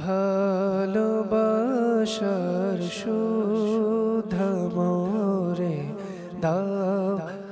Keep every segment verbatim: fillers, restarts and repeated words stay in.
ভালোবাসার সুধা মোরে দাও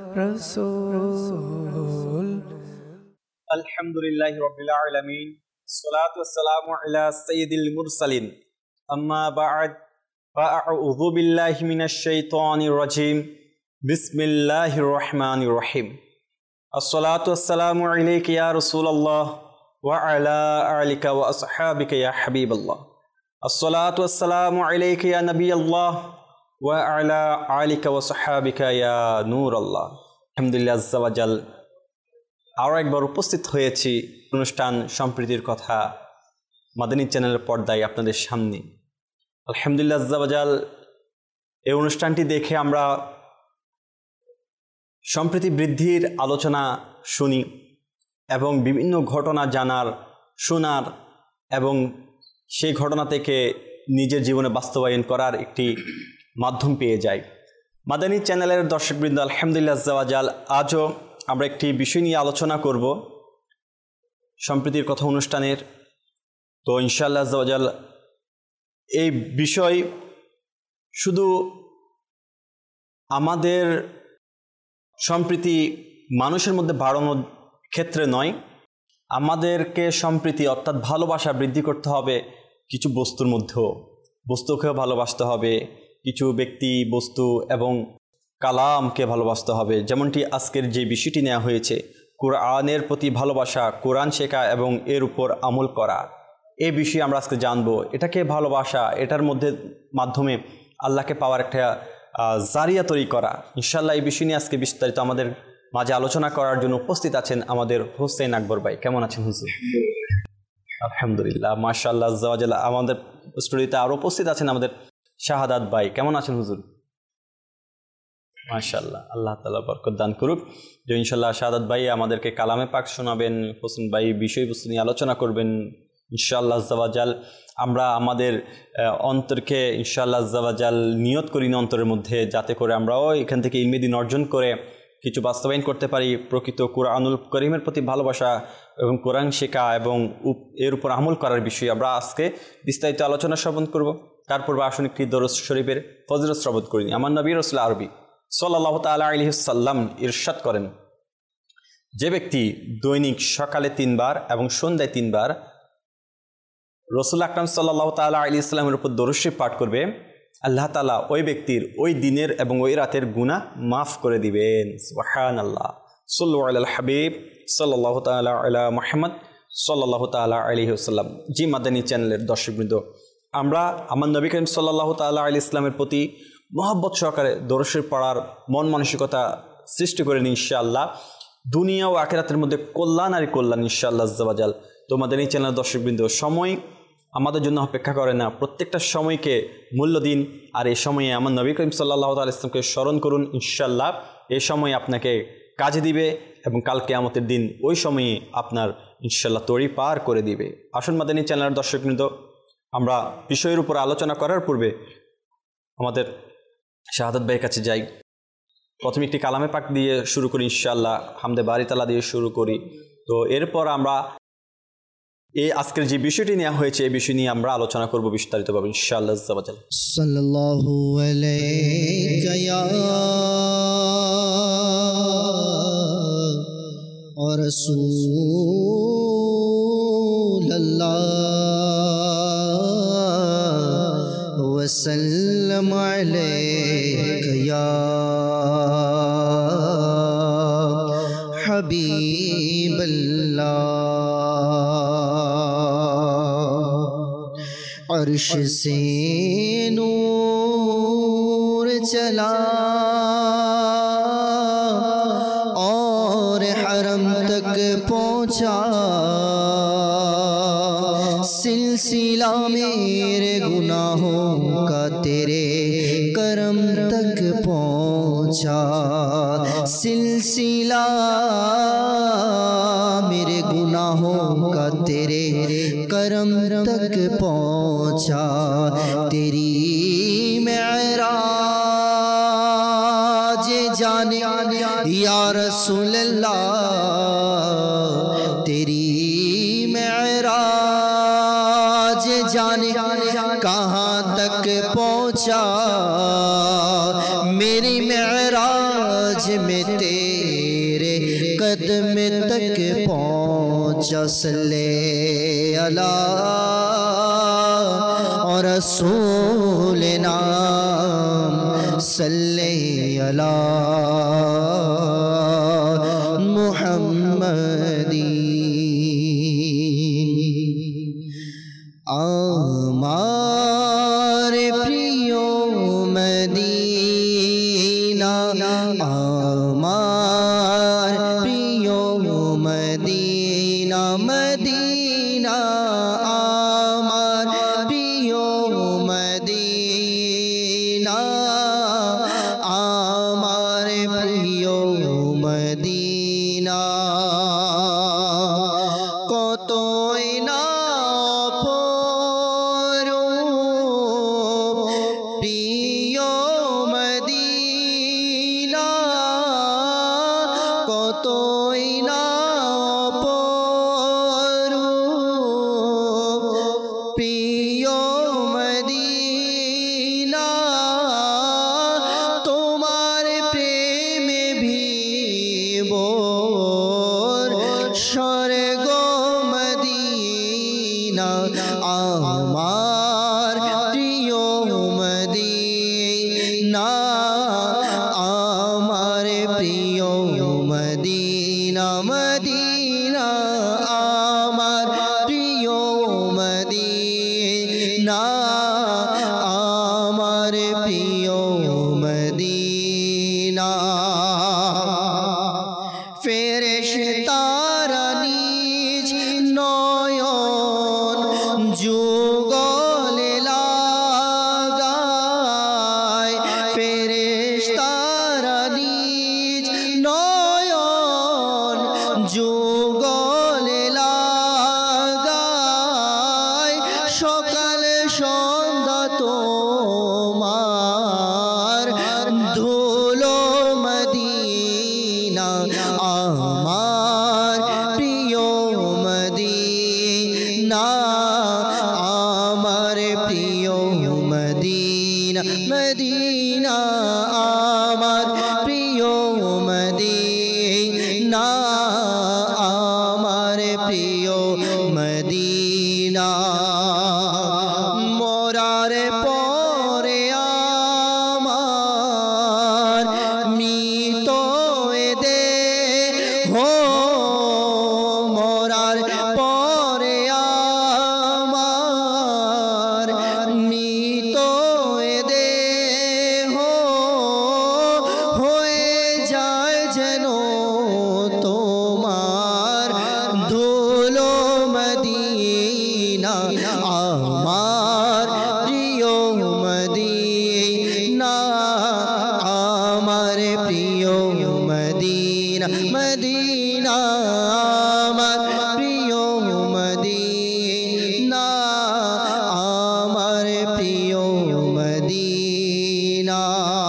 রাসূল। আলহামদুলিল্লাহি রাব্বিল আলামিন, আসসালাতু ওয়াসসালামু আলা সাইয়্যিদিল মুরসালিন, আম্মা বা'দ, ফাআউযু বিল্লাহি মিনাশ শাইতানির রাজীম, বিসমিল্লাহির রহমানির রহিম। আসসালাতু ওয়াসসালামু আলাইকা ইয়া রাসূলুল্লাহ ওয়া আলা আলিকা ওয়া আসহাবিকা ইয়া হাবিবাল্লাহ। আসসালাতু ওয়াসসালামু আলাইকা ইয়া নবিয়াল্লাহ ওয়া আলা আলিকা ওয়া আসহাবিকা ইয়া নূরাল্লাহ। আলহামদুলিল্লাহ আযজা ওয়া জাল, আরও একবার উপস্থিত হয়েছি অনুষ্ঠান সম্প্রীতির কথা মাদানী চ্যানেলের পর্দায় আপনাদের সামনে। আলহামদুলিল্লাহ আযজা ওয়া জাল, এই অনুষ্ঠানটি দেখে আমরা সম্প্রীতি বৃদ্ধির আলোচনা শুনি এবং বিভিন্ন ঘটনা জানার, শোনার এবং সেই ঘটনা থেকে নিজের জীবনে বাস্তবায়ন করার একটি মাধ্যম পেয়ে যাই। মাদানী চ্যানেলের দর্শকবৃন্দ, আলহামদুলিল্লাহ আযজা ওয়া জাল, আজও আমরা একটি বিষয় নিয়ে আলোচনা করব সম্প্রীতির কথা অনুষ্ঠানের। তো ইনশাআল্লাহ আযজা ওয়া জাল, এই বিষয় শুধু আমাদের সম্প্রীতি মানুষের মধ্যে বাড়ানোর ক্ষেত্রে নয়, আমাদেরকে সম্প্রীতি অর্থাৎ ভালোবাসা বৃদ্ধি করতে হবে কিছু বস্তুর মধ্যেও। বস্তুকেও ভালোবাসতে হবে, কিছু ব্যক্তি, বস্তু এবং কালামকে ভালোবাসতে হবে। যেমনটি আজকের যে বিষয়টি নেওয়া হয়েছে, কোরআনের প্রতি ভালোবাসা, কোরআন শেখা এবং এর উপর আমল করা, এই বিষয়ে আমরা আজকে জানবো। এটাকে ভালোবাসা, এটার মধ্যে মাধ্যমে আল্লাহকে পাওয়ার একটা জারিয়া তৈরি করা। ইনশাআল্লাহ এই বিষয় নিয়ে আজকে বিস্তারিত আমাদের মাঝে আলোচনা করার জন্য উপস্থিত আছেন আমাদের হোসেন আকবর ভাই। কেমন আছেন হুজুর? আলহামদুলিল্লাহ, মাশাআল্লাহ আযজা ওয়া জাল। আমাদের স্টুডিওতে আরও উপস্থিত আছেন আমাদের শাহাদাত ভাই। কেমন আছেন হুজুর? মাশাআল্লাহ, আল্লাহ তাআলা বরকত দান করুক। যে ইনশাআল্লাহ শাহাদাত ভাই আমাদেরকে কালামে পাক শোনাবেন, হোসেন ভাই বিষয়বস্তু নিয়ে আলোচনা করবেন ইনশাআল্লাহ আযজা ওয়া জাল। আমরা আমাদের অন্তরকে ইনশাআল্লাহ আযজা ওয়া জাল নিয়ত করি না অন্তরের মধ্যে, যাতে করে আমরাও এখান থেকে ইলমে দ্বীন অর্জন করে কিছু বাস্তবায়ন করতে পারি। প্রকৃত কুরআনুল কারীমের প্রতি ভালোবাসা এবং কোরআন শেখা এবং এর উপর আমল করার বিষয়ে আমরা আজকে বিস্তারিত আলোচনা শ্রবণ করব। তারপর আসুন একটি দরুদ শরীফের ফজিলত শ্রবণ করি। আমার নবী রাসূল আরবি সাল্লাল্লাহু তাআলা আলাইহি ওয়াসাল্লাম ইরশাদ করেন, যে ব্যক্তি দৈনিক সকালে তিনবার এবং সন্ধ্যায় তিনবার রাসূল আকরাম সাল্লাল্লাহু তাআলা আলাইহি ওয়াসাল্লামের উপর দরুদ শরীফ পাঠ করবে, আল্লাহ তাআলা ওই ব্যক্তির ওই দিনের এবং ওই রাতের গুনাহ মাফ করে দিবেন। সুবহানাল্লাহ। সাল্লু আলাল হাবিব সাল্লাল্লাহু তাআলা আলা মুহাম্মদ সাল্লাল্লাহু তাআলা আলাইহি ওয়াসাল্লাম। জি মাদানী চ্যানেলের দর্শকবৃন্দ, আমরা আমার নবী করিম সাল্লাল্লাহু তাআলা আলাইহি ওয়াসাল্লামের প্রতি মহব্বত সহকারে দরুদ শরীফ পড়ার মন মানসিকতা সৃষ্টি করে নিন ইনশাআল্লাহ। দুনিয়া ও আখিরাতের মধ্যে কল্যাণ আর কল্যাণ ইনশাআল্লাহ আযজা ওয়া জাল। তো মাদানী চ্যানেলের দর্শকবৃন্দ, সময় আমাদের জন্য অপেক্ষা করে না, প্রত্যেকটা সময়কে মূল্য দিন। আর এই সময়ে আমার নবী করিম সাল্লাল্লাহু তাআলা ইসলামকে স্মরণ করুন ইনশাআল্লাহ। এই সময় আপনাকে কাজে দিবে এবং কাল কিয়ামতের দিন ওই সময়ে আপনার ইনশাআল্লাহ তরি পার করে দিবে। আসুন মাদানী চ্যানেলের দর্শকবৃন্দ, আমরা বিষয়ের উপর আলোচনা করার পূর্বে আমাদের শাহাদাত ভাইয়ের কাছে যাই। প্রথমে একটি কালামে পাক দিয়ে শুরু করি ইনশাআল্লাহ, হামদে বারি তাআলা দিয়ে শুরু করি। তো এরপর আমরা এই আজকের যে বিষয়টি নেওয়া হয়েছে এই বিষয় নিয়ে আমরা আলোচনা করব বিস্তারিতভাবে ইনশাআল্লাহ আযজা ওয়া জাল। সাল্লাল্লাহু আলাইকা ইয়া রাসূলুল্লাহ ওয়া সাল্লাম আলাইকা ইয়া হাবিবাল্লাহ। अर्श से नूर चला और हरम तक पहुँचा, सिलसिला मेरे गुनाहों का तेरे करम तक पहुँचा, सिलसिला मेरे गुनाहों का तेरे करम तक पहुँचा। तेरी मेराज जाने या रसूल अल्लाह, तेरी मेराज जाने कहाँ तक पहुँचा, मेरी मेराज में तेरे कदम तक पहुँचा। सल्ले अला और रसूल नाम, सल्ले अला मुहम्मदी। आमारे प्रियो मदीना, आमार प्रियो मदीना, मदीना आमार प्रियो मदीना, आमार प्रियो मदीना। কতই না প্রিয় মদিনা, কতই না প্রিয় মদিনা, তোমার প্রেমে ভিবর স্বর্গ মদিনা। আমার প্রিয় মদিনা, আমার প্রিয় মদিনা, মদিনা আমার প্রিয় মদিনা, আমার প্রিয় মদিনা। ফেরেশতারা নিজ নয়ন যুগলে লাগায়, ফেরেশতারা নিজ নয়ন যুগলে লাগায়, সকাল সন্ধ্যা তোমার ধুলো মদিনা। আমার প্রিয় মদিনা, আমার প্রিয় মদিনা, মদিনা আমার প্রিয় মদিনা, আমার প্রিয় মদিনা। মরার পরে আমার মৃত দেহ, মরার পরে আমার মৃত দেহ হয়ে যায় যেন তোমার ধুলো মদিনা। আমার প্রিয় মদিনা, আমার প্রিয় মদিনা, মদিনা আমার প্রিয় মদিনা, আমার প্রিয় মদিনা।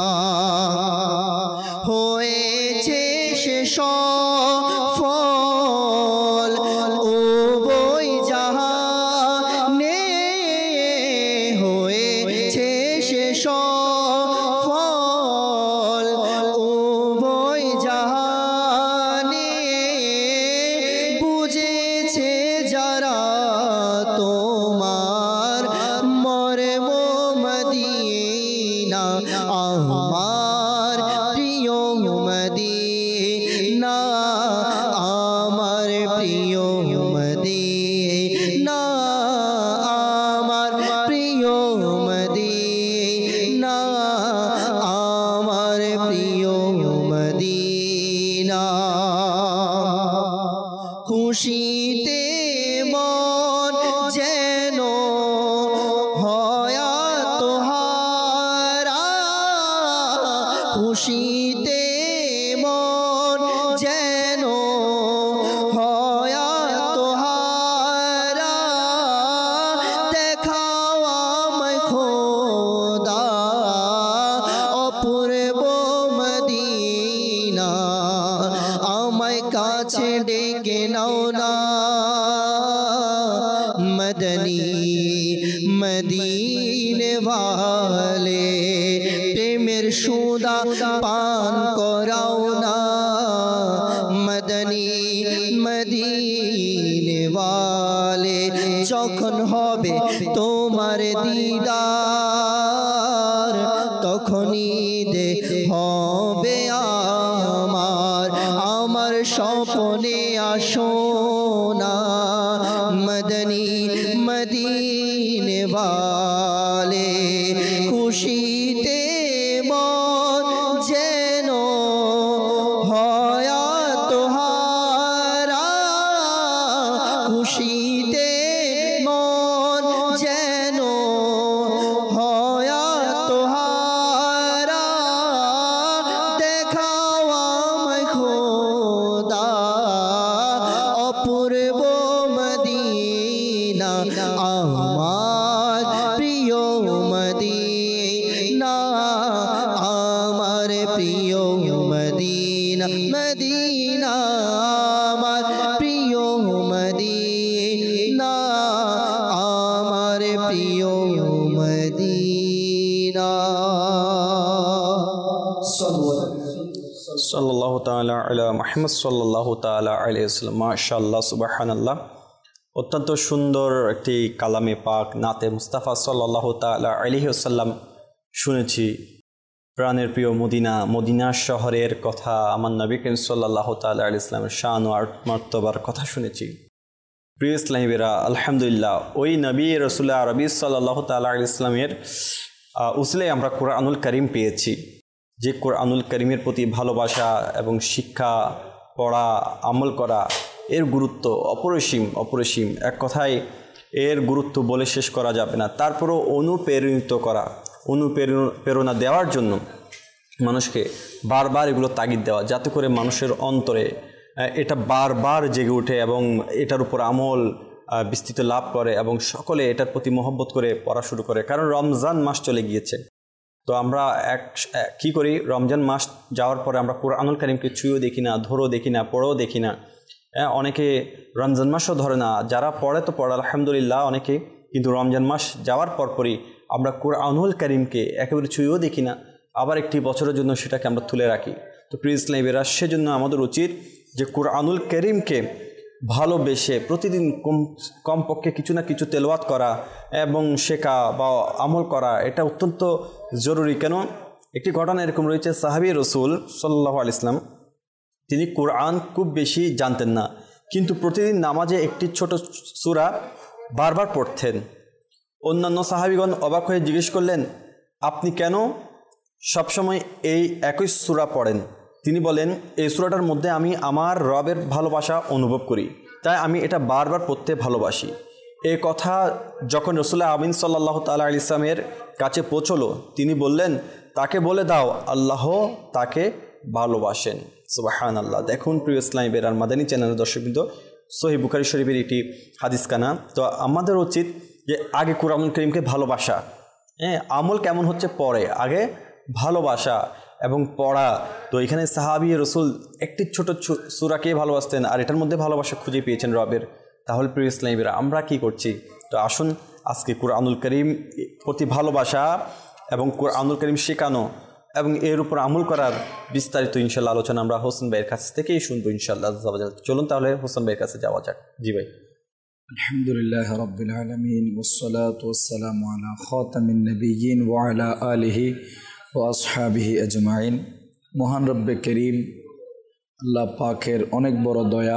হয়েছে সে সফল উভয় জাহানে, হয়েছে সে সফল উভয় জাহানে, বুঝেছে যারা তোমার মর্ম মদিনা। আমার প্রিয় মদিনা, আমার প্রিয় মদিনা, আমার প্রিয় মদিনা, আমার প্রিয় মদিনা। খুশিতে মন যেন হয় তোহারা, খুশিতে মন যেন হয় তোহারা, দেখাও আমায় খোদা অপূর্ব মদিনা। আমায় কাছে ডেকে নাও না মদনী মদিনে वाले প্রেমের সুদা পান করাও না মদনী মদিনে वाले যখন হবে তোমার দিদার তখনই দে হবে আমার আমার স্বপ্নে আসো না মদনী মদিনে वाले খুশিতে মন যেন হয় তোহারা খুশিতে মন যেন হয় তোহারা দেখাও আমায় খোদা অপূর্ব মদিনা আমার প্রিয় মদিনা আমার প্রিয় মদিনা মদিনা আমার প্রিয় মদিনা আমার প্রিয় মদিনা সাল্লাল্লাহু তাআলা আলা মুহাম্মদ সাল্লাল্লাহু তাআলা আলাইহি ওয়াসাল্লাম। মাশাআল্লাহ, সুবহানাল্লাহ। অত্যন্ত সুন্দর একটি কালামে পাক নাতে মুস্তাফা সাল্লাল্লাহু তাআলা আলাইহি ওয়াসাল্লাম শুনেছি। প্রাণের প্রিয় মদিনা, মদিনা শহরের কথা, আমার নবী করিম সাল্লাল্লাহু তাআলা আলাইহি ওয়াসাল্লামের শান ও মর্তবার কথা শুনেছি। প্রিয় ইসলামীরা, আলহামদুলিল্লাহ ওই নবী রাসূল আরবি সাল্লাল্লাহু তাআলা আলাইহি ওয়াসাল্লামের উসিলায় আমরা কোরআনুল কারীম পেয়েছি। যে কোরআনুল কারীমের প্রতি ভালোবাসা এবং শিক্ষা, পড়া, আমল করা, এর গুরুত্ব অপরিসীম অপরিসীম। এক কথায় এর গুরুত্ব বলে শেষ করা যাবে না। তারপরও অনুপ্রেরিত করা, অনুপ্রেরণা দেওয়ার জন্য মানুষকে বারবার এগুলো তাগিদ দেওয়া, যাতে করে মানুষের অন্তরে এটা বারবার জেগে ওঠে এবং এটার উপর আমল বিস্তৃত লাভ করে এবং সকলে এটার প্রতি মহব্বত করে পড়া শুরু করে। কারণ রমজান মাস চলে গিয়েছে, তো আমরা এক কী করি, রমজান মাস যাওয়ার পরে আমরা কোরআনুল কারীমকে ছুঁয়েও দেখি না, ধরেও দেখি না, পড়েও দেখি না। অনেকে রমজান মাসও ধরে না, যারা পড়ে তো পড়ে আলহামদুলিল্লাহ অনেকে, কিন্তু রমজান মাস যাওয়ার পরপরই আমরা কোরআনুল কারীমকে একেবারে ছুঁয়েও দেখি না, আবার একটি বছরের জন্য সেটাকে আমরা তুলে রাখি। তো প্রিয় ইসলামীরা, সেজন্য আমাদের উচিত যে কোরআনুল কারীমকে ভালোবেসে প্রতিদিন কম কমপক্ষে কিছু না কিছু তেলাওয়াত করা এবং শেখা বা আমল করা, এটা অত্যন্ত জরুরি। কেন, একটি ঘটনা এরকম রয়েছে, সাহাবী রাসূল সাল্লাল্লাহু আলাইহি ওয়াসাল্লাম তিনি কোরআন খুব বেশি জানতেন না, কিন্তু প্রতিদিন নামাজে একটি ছোট সূরা বারবার পড়তেন। অন্যান্য সাহাবীগণ অবাক হয়ে জিজ্ঞেস করলেন, আপনি কেন সবসময় এই একই সূরা পড়েন? তিনি বলেন, এই সূরাটার মধ্যে আমি আমার রবের ভালোবাসা অনুভব করি, তাই আমি এটা বারবার পড়তে ভালোবাসি। এই কথা যখন রাসূল আমিন সাল্লাল্লাহু তাআলা আলাইহি ওয়াসাল্লামের কাছে পৌঁছলো, তিনি বললেন, তাকে বলে দাও আল্লাহ তাকে ভালোবাসেন। সুবহানাল্লাহ। দেখুন প্রিয় ইসলামী বেরার মাদানী চ্যানেলের দর্শকবৃন্দ, সহিহ বুখারী শরীফের একটি হাদিস কানা। তো আমাদের উচিত যে আগে কোরআনুল কারীমকে ভালোবাসা, হ্যাঁ, আমল কেমন হচ্ছে পরে, আগে ভালোবাসা এবং পড়া। তো এখানে সাহাবী রাসূল একটি ছোট সূরাকে ভালোবাসতেন আর এটার মধ্যে ভালোবাসা খুঁজে পেয়েছেন রবের। তাহলে প্রিয় ইসলামীরা, আমরা কি করছি? তো আসুন আজকে কোরআনুল কারীম প্রতি ভালোবাসা এবং কোরআনুল কারীম শেখানো এবং এর উপর আমল করার বিস্তারিত ইনশাআল্লাহ আলোচনা আমরা হোসেন ভাইয়ের কাছ থেকেই শুনবো ইনশাআল্লাহ। চলুন তাহলে হোসেন ভাইয়ের কাছে যাওয়া যাক। জি ভাই। আলহামদুলিল্লাহ রাব্বিল আলামিন ওয়াসসালাতু ওয়াসসালামু আলা খাতামিন নবিয়্যিন ওয়া আলা আলিহি ওয়া আসহাবিহি আজমাইন। মহান রব্বে করিম আল্লাহ পাকের অনেক বড় দয়া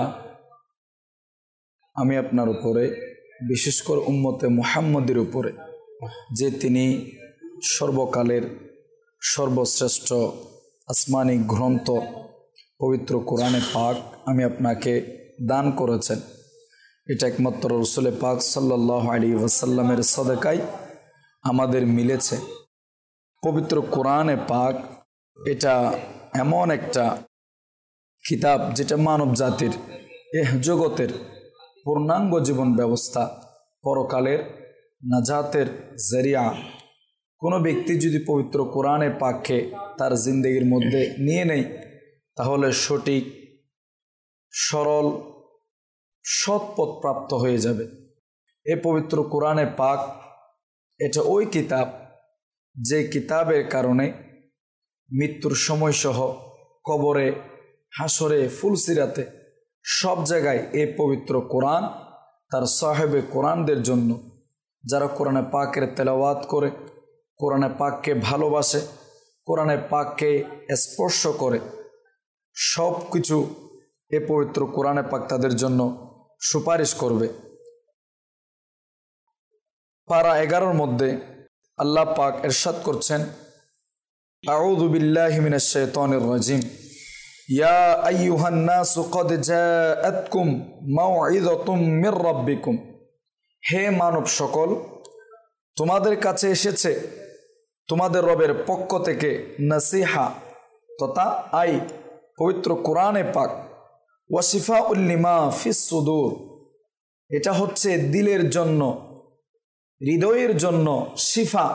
আমি আপনার উপরে, বিশেষ করে উম্মতে মুহাম্মদের উপরে, যে তিনি সর্বকালের সর্বশ্রেষ্ঠ আসমানি গ্রন্থ পবিত্র কোরআনে পাক আমি আপনাকে দান করেছেন। এটা একমাত্র রসুল পাক সাল্লাল্লাহু আলাইহি ওয়াসাল্লামের সদকায় আমাদের মিলেছে। পবিত্র কোরআনে পাক এটা এমন একটা কিতাব যেটা মানব জাতির এহ জগতের পূর্ণাঙ্গ জীবন ব্যবস্থা, পরকালের নাজাতের জরিয়া। কোনো ব্যক্তি যদি পবিত্র কোরআনে পাককে তার জিন্দেগির মধ্যে নিয়ে নেয়, তাহলে সঠিক সরল সৎ পথ প্রাপ্ত হয়ে যাবে। এ পবিত্র কোরআনে পাক এটা ওই কিতাব যে কিতাবের কারণে মৃত্যুর সময়সহ কবরে, হাসরে, ফুলসিরাতে সব জায়গায় এই পবিত্র কোরআন তার সাহেবে কোরআনদের জন্য, যারা কোরআনে পাকের তেলাওয়াত করে, কোরআনে পাককে ভালোবাসে, কোরআনে পাককে স্পর্শ করে, সব কিছু এ পবিত্র কোরআনে পাক তাদের জন্য সুপারিশ করবে। পারা এগারোর মধ্যে আল্লাহ পাক ইরশাদ করছেন, আউযু বিল্লাহি মিনাশ শাইতানির রাজিম, ইয়া আইয়ুহান নাসু ক্বাদ জাআতকুম মাউইযাতুম মির রাব্বিকুম, হে মানব সকল, তোমাদের কাছে এসেছে তোমাদের রবের পক্ষ থেকে নসিহা তথা আই পবিত্র কোরআনে পাক, ওয়া শিফাউল লিমা ফিস সুদূর, এটা হচ্ছে দিলের জন্য, হৃদয়ের জন্য শিফা,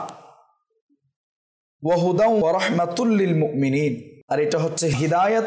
ওয়া হুদাও ওয়া রাহমাতুল লিল মুমিনিন, আর এটা হচ্ছে হিদায়াত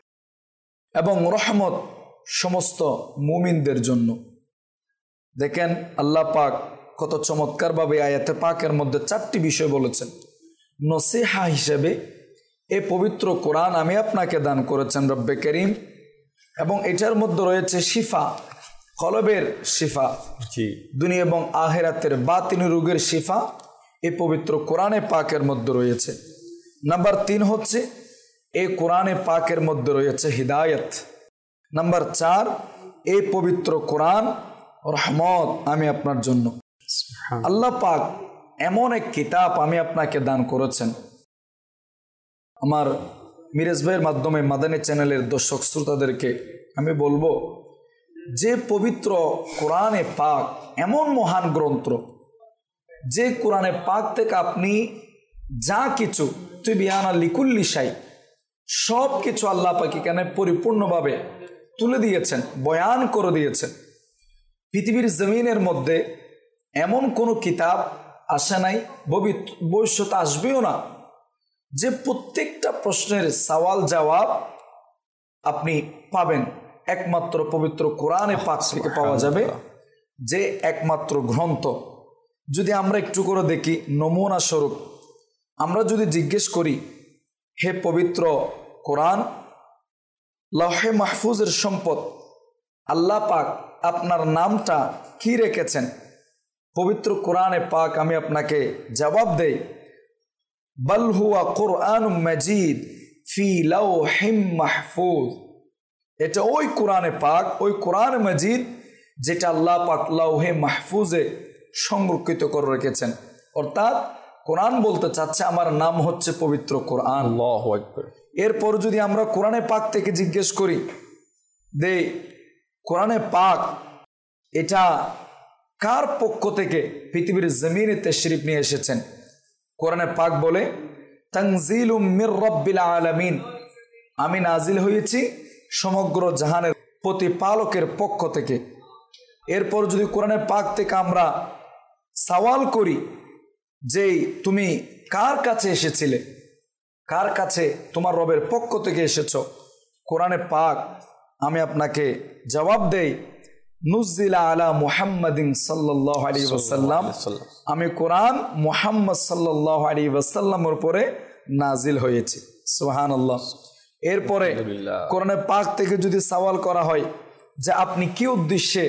এবং রহমত সমস্ত মুমিনদের জন্য। দেখেন আল্লাহ পাক কত চমৎকারভাবে আয়াতে পাকের মধ্যে চারটি বিষয় বলেছেন। নসিহা হিসেবে এ পবিত্র কোরআন আমি আপনাকে দান করেছেন রব্বে করিম, এবং এটার মধ্যে রয়েছে শিফা, কলবের শিফা, জি, দুনিয়া এবং আখিরাতের বাতিনি রোগের শিফা এই পবিত্র কোরআনে পাকের মধ্যে রয়েছে। নাম্বার তিন হচ্ছে এই কোরআনে পাকের মধ্যে রয়েছে হিদায়াত। নাম্বার চার, এই পবিত্র কোরআন রহমত আমি আপনার জন্য। আল্লাহ পাক এমন এক কিতাব আমি আপনাকে দান করেছেন। আমার মিরাজ ভাইয়ের মাধ্যমে মাদানী চ্যানেলের দর্শক শ্রোতাদেরকে আমি বলবো যে পবিত্র কোরআনে পাক এমন মহান গ্রন্থ, যে কোরআনে পাক থেকে আপনি যা কিছু তিবিয়ানা লিকুল্লি শাই সব কিছু আল্লাহ পাক এখানে পরিপূর্ণভাবে তুলে দিয়েছেন, বয়ান করে দিয়েছেন। পৃথিবীর জমিনের মধ্যে এমন কোনো কিতাব আসে নাই, ভবিষ্যতে আসবেও না, যে প্রত্যেকটা প্রশ্নের সওয়াল জবাব আপনি পাবেন একমাত্র পবিত্র কোরআনে পাক থেকে পাওয়া যাবে, যে একমাত্র গ্রন্থ। যদি আমরা একটু করে দেখি নমুনা স্বরূপ, আমরা যদি জিজ্ঞেস করি, হে পবিত্র কোরআন, লৌহে মাহফুজের সম্পদ আল্লাহ পাক আপনার নামটা কি রেখেছেন? পবিত্র কোরআনে পাক আমি আপনাকে জবাব দেই, বাল হুয়া কুরআনুম মাজিদ ফি লাওহিম মাহফুজ, এটা ওই কোরআনে পাক, ওই কোরআন মাজিদ যেটা আল্লাহ পাক লাওহে মাহফুজে সংরক্ষিত করে রেখেছেন। অর্থাৎ কোরআন বলতে চাচ্ছে আমার নাম হচ্ছে পবিত্র কোরআন। আল্লাহু আকবার। এরপর যদি আমরা কোরআনে পাক থেকে জিজ্ঞেস করি, দে কোরআনে পাক এটা কার পক্ষ থেকে পৃথিবীর জমিনে তাশরীফ নিয়ে এসেছেন? কোরআনে পাক বলে, তানজিলুম মির রাব্বিল আলামিন, আমি নাজিল হয়েছি সমগ্র জাহানের প্রতিপালকের পক্ষ থেকে। এরপর যদি কোরআনে পাক থেকে আমরা সওয়াল করি যে তুমি কার কাছে এসেছিলে, কার কাছে তোমার রবের পক্ষ থেকে এসেছ, কোরআনে পাক আমি আপনাকে জবাব দেই, নুজিলা আলা মুহাম্মাদিন সাল্লাল্লাহু আলাইহি ওয়াসাল্লাম, আমি কোরআন মুহাম্মদ সাল্লাল্লাহু আলাইহি ওয়াসাল্লামের উপরে নাজিল হয়েছে। সুবহানাল্লাহ। এরপরে কোরআনে পাক থেকে যদি সওয়াল করা হয় যে আপনি কি উদ্দেশ্যে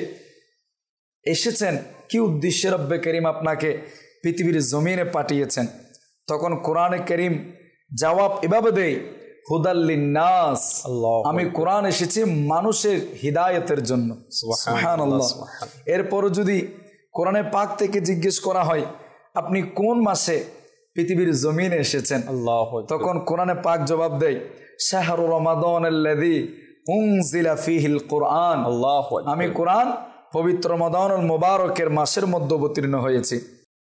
এসেছেন, কি উদ্দেশ্যে রব্বে করিম আপনাকে পৃথিবীর জমিনে পাঠিয়েছেন, তখন কোরআনে করিম জবাব এভাবে দেয়, হুদাল্লিন নাস, আমি কোরআন এসেছি মানুষের হিদায়াতের জন্য। সুবহানাল্লাহ। এরপর যদি কোরআনে পাক থেকে জিজ্ঞেস করা হয় আপনি কোন মাসে পৃথিবীর জমিনে এসেছেন, তখন কোরআনে পাক জবাব দেয়, শাহরু রমাদানাল্লাযী উনজিলা ফীহিল কুরআন, আমি কোরআন পবিত্র রমাদানুল মুবারকের মাসের মধ্যে অবতীর্ণ হয়েছি।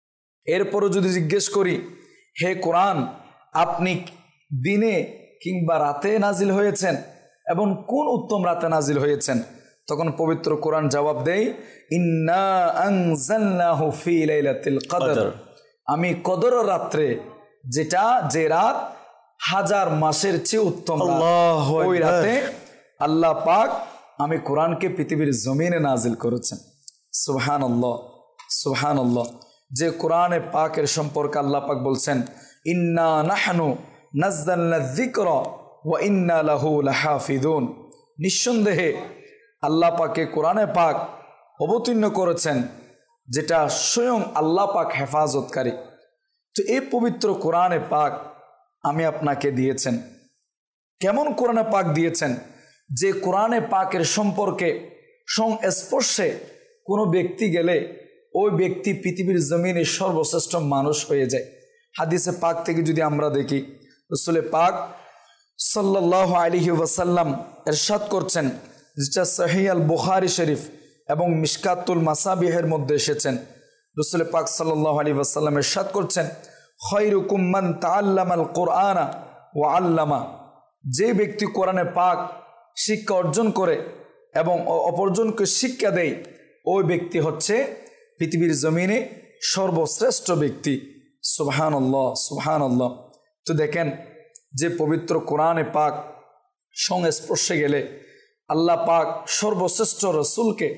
এরপরও যদি জিজ্ঞেস করি, হে কোরআন আপনি দিনে কিংবা রাতে নাজিল হয়েছেন এবং কোন উত্তম রাতে নাজিল হয়েছেন, তখন পবিত্র কোরআন জবাব দেয়, ইন্না আনজালনাহু ফি লাইলাতিল কদর, আমি কদর রাত্রে, যেটা যে রাত হাজার মাসের চেয়ে উত্তম, ওই রাতে আল্লাহ পাক আমি কোরআনকে পৃথিবীর জমিনে নাজিল করেছেন। সুবহানাল্লাহ, সুবহানাল্লাহ। যে কোরআনে পাকের সম্পর্কে আল্লাহ পাক বলছেন, ইন্না নাহনু নাজ্জালনা যিকরা ওয়া ইন্না লাহু লাহাফিজুন। নিঃসন্দেহে আল্লাহ পাকে কোরআনে পাক অবতীর্ণ করেছেন, যেটা স্বয়ং আল্লাহ পাক হেফাজতকারী। তো এই পবিত্র কোরআনে পাক আমি আপনাকে দিয়েছেন। কেমন কোরআনে পাক দিয়েছেন? যে কোরআনে পাকের সম্পর্কে সংস্পর্শে কোনো ব্যক্তি গেলে ওই ব্যক্তি পৃথিবীর জমিনে সর্বশ্রেষ্ঠ মানুষ হয়ে যায়। হাদিসে পাক থেকে যদি আমরা দেখি, রাসূলে পাক সাল্লাল্লাহু আলাইহি ওয়াসাল্লাম ইরশাদ করছেন, যেটা সহিহ আল বুখারী শরীফ এবং মিশকাতুল মাসাবিহের মধ্যে এসেছেন। রাসূলে পাক সাল্লাল্লাহু আলাইহি ওয়াসাল্লাম ইরশাদ করছেন, খায়রুকুম মান তাআল্লামাল কুরআনা ওয়া আল্লামা। যে ব্যক্তি কোরআনে পাক শিক্ষা অর্জন করে এবং অপরজনকে শিক্ষা দেয়, ওই ব্যক্তি হচ্ছে পৃথিবীর জমিনে সর্বশ্রেষ্ঠ ব্যক্তি। সুবহানাল্লাহ, সুবহানাল্লাহ। তো দেখেন যে পবিত্র কোরআনে পাক সংস্পর্শে গেলে আল্লাহ পাক সর্বশ্রেষ্ঠ রসুলকে,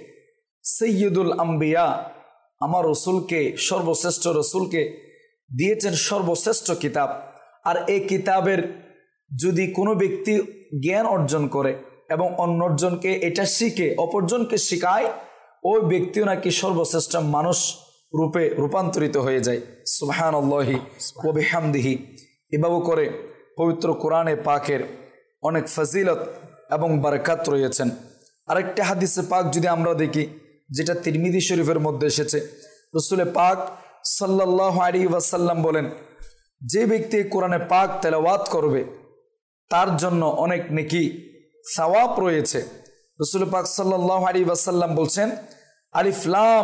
সৈয়দুল আম্বিয়া, আমার রসুলকে, সর্বশ্রেষ্ঠ রসুলকে দিয়েছেন সর্বশ্রেষ্ঠ কিতাব। আর এই কিতাবের যদি কোনো ব্যক্তি জ্ঞান অর্জন করে এবং অন্যজনকে এটা শিখে অপরজনকে শিখায়, ওই ব্যক্তিও নাকি সর্বশ্রেষ্ঠ মানুষ রূপে রূপান্তরিত হয়ে যায়। সুবহানাল্লাহি ওয়া বিহামদিহি। এভাবে করে পবিত্র কোরআনে পাকের অনেক ফজিলত এবং বারাকাত রয়েছেন। আরেকটা হাদিসে পাক যদি আমরা দেখি, যেটা তিরমিজি শরীফের মধ্যে এসেছে, রাসূলে পাক সাল্লাল্লাহু আলাইহি ওয়াসাল্লাম বলেন, যে ব্যক্তি কোরআনে পাক তেলাওয়াত করবে তার জন্য অনেক নেকি সওয়াব রয়েছে। রাসূল পাক সাল্লাল্লাহু আলাইহি ওয়াসাল্লাম বলছেন, আলিফ লাম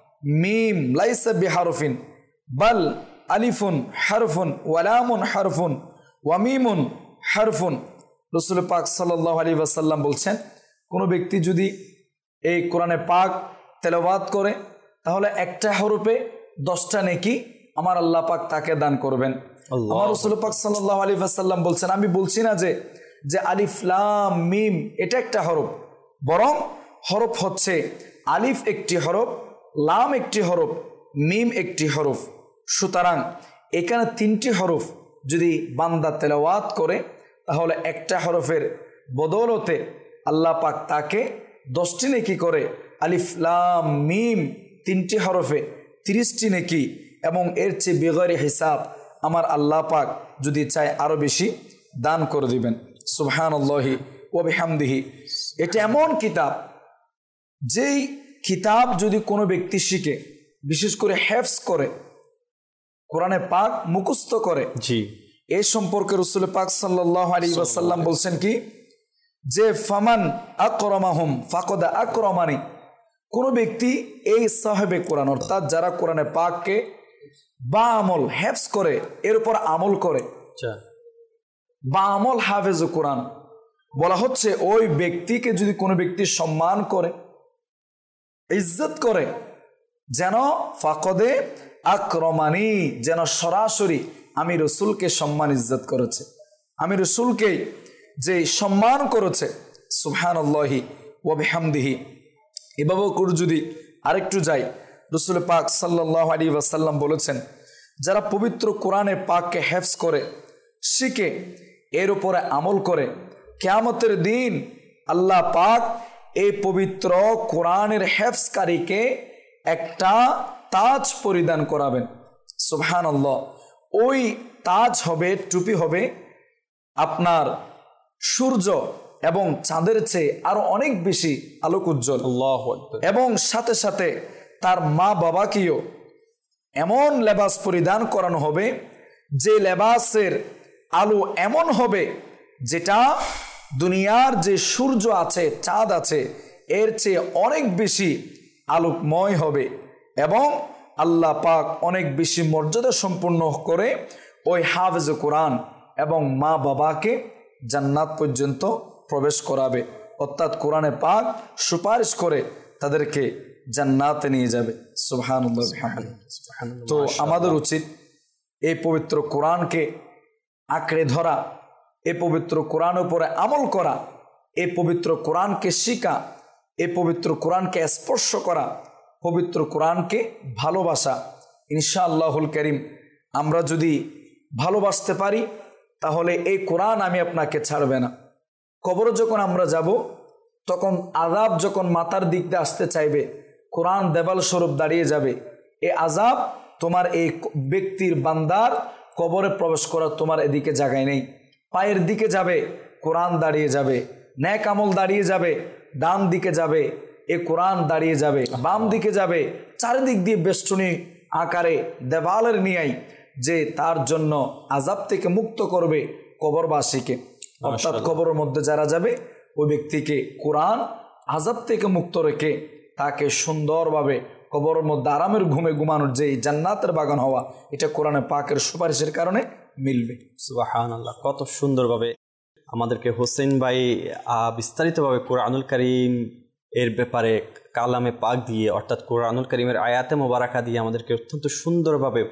মিম লাইসা বিহারফিন বাল আলিফুন হারফুন ওয়া লামুন হারফুন ওয়া মিমুন হারফুন। রাসূল পাক সাল্লাল্লাহু আলাইহি ওয়াসাল্লাম বলছেন, কোনো ব্যক্তি যদি এই কোরআনে পাক তেলাওয়াত করে তাহলে একটা হরফে দশটা নেকি আমার আল্লাহ পাক তাকে দান করবেন। আমার রাসূল পাক সাল্লাল্লাহু আলাইহি ওয়াসাল্লাম বলছেন, আমি বলছি না যে যে আলিফ লাম মিম এটা একটা হরফ, বরং হরফ হচ্ছে আলিফ একটি হরফ, লাম একটি হরফ, মিম একটি হরফ। সুতরাং এখানে তিনটি হরফ যদি বান্দা তেলাওয়াত করে তাহলে একটা হরফের বদৌলতে আল্লাহ পাক তাকে দশটি নেকি করে, আলিফ লাম মিম তিনটি হরফে তিরিশটি নেকি, এবং এর চেয়ে বেগরে হিসাব আমার আল্লাহ পাক যদি চায় আরো বেশি দান করে দিবেন। সুবহানাল্লাহি ওয়া বিহামদিহি। এটা এমন কিতাব, যেই কিতাব যদি কোনো ব্যক্তি শিখে, বিশেষ করে হেফজ করে, কোরআনে পাক মুখস্থ করে, জি, এই সম্পর্কে রাসূল পাক সাল্লাল্লাহু আলাইহি ওয়াসাল্লাম বলছেন কি, যে ফামান আকরামাহুম ফাকাদ আকরামানি। কোনো ব্যক্তি এই সাহেবে কোরআন, অর্থাৎ যারা কোরআনে পাককে বা আমল হেফজ করে, এর উপর আমল করে, বা আমল হাফেজ কোরআন বলা হচ্ছে, ওই ব্যক্তিকে যদি কোনো ব্যক্তি সম্মান করে, ইজ্জত করে, যেন ফাকদে আকরমানি, যেন সরাসরি আমি রসুলকে সম্মান ইজ্জত করেছে, আমি রসুলকে যে সম্মান করেছে। সুবহানাল্লাহি ওয়া বিহামদিহি। এভাবে করে যদি আরেকটু যাই, রাসূল পাক সাল্লাল্লাহু আলাইহি ওয়াসাল্লাম বলেছেন, যারা পবিত্র কোরআনে পাককে হেফজ করে, শিখে, এর উপরে আমল করে, কিয়ামতের দিন আল্লাহ পাক এই পবিত্র কোরআনের হেফজকারীকে একটা তাজ পরিধান করাবেন। সুবহানাল্লাহ। ওই তাজ হবে, টুপি হবে আপনার সূর্য এবং চাঁদের চেয়ে আরো অনেক বেশি আলোক উজ্জ্বল। আল্লাহু আকবার। এবং সাথে সাথে তার মা বাবাকেও এমন লেবাস পরিধান করানো হবে, যে লেবাসের আলো এমন হবে যেটা দুনিয়ার যে সূর্য আছে, চাঁদ আছে, এর চেয়ে অনেক বেশি আলোকময় হবে, এবং আল্লাহ পাক অনেক বেশি মর্যাদা সম্পন্ন করে ওই হাফেজ কোরআন এবং মা বাবাকে জান্নাত পর্যন্ত প্রবেশ করাবে। অর্থাৎ কোরআনে পাক সুপারিশ করে তাদেরকে জান্নাতে নিয়ে যাবে। সুবহানাল্লাহ। তো আমাদের উচিত এই পবিত্র কোরআনকে আঁকড়ে ধরা, এই পবিত্র কোরআন উপরে আমল করা, এই পবিত্র কোরআনকে শিখা, এই পবিত্র কোরআনকে স্পর্শ করা, পবিত্র কোরআনকে ভালোবাসা। ইনশাআল্লাহুল কারীম আমরা যদি ভালোবাসতে পারি তাহলে এই কোরআন আমি আপনাকে ছাড়বে না। কবরে যখন আমরা যাব তখন আযাব যখন মাথার দিক দিয়ে আসতে চাইবে, কোরআন দেওয়াল স্বরূপ দাঁড়িয়ে যাবে। এই আযাব তোমার এই ব্যক্তির বান্দার কবরে প্রবেশ করার তোমার এদিকে জায়গায় নেই। পায়ের দিকে যাবে কোরআন দাঁড়িয়ে যাবে, নেক আমল দাঁড়িয়ে যাবে, ডান দিকে যাবে এ কোরআন দাঁড়িয়ে যাবে, বাম দিকে যাবে, চারিদিক দিয়ে বেষ্টনী আকারে দেওয়ালের নিয়াই যে তার জন্য আযাব থেকে মুক্ত করবে কবরবাসীকে। অর্থাৎ কবরের মধ্যে যারা যাবে ওই ব্যক্তিকে কোরআন আযাব থেকে মুক্ত রেখে তাকে সুন্দরভাবে কবরের মধ্যে আরামের ঘুমে ঘুমানোর যে জান্নাতের বাগান হওয়া, এটা কোরআনে পাকের সুপারিশের কারণে মিলবে। সুবহানাল্লাহ, কত সুন্দরভাবে আমাদেরকে হোসেন ভাই বিস্তারিতভাবে কোরআনুল কারীম এর ব্যাপারে কালামে পাক দিয়ে অর্থাৎ কোরআনুল কারীমের আয়াতে মোবারাকা দিয়ে আমাদেরকে অত্যন্ত সুন্দরভাবে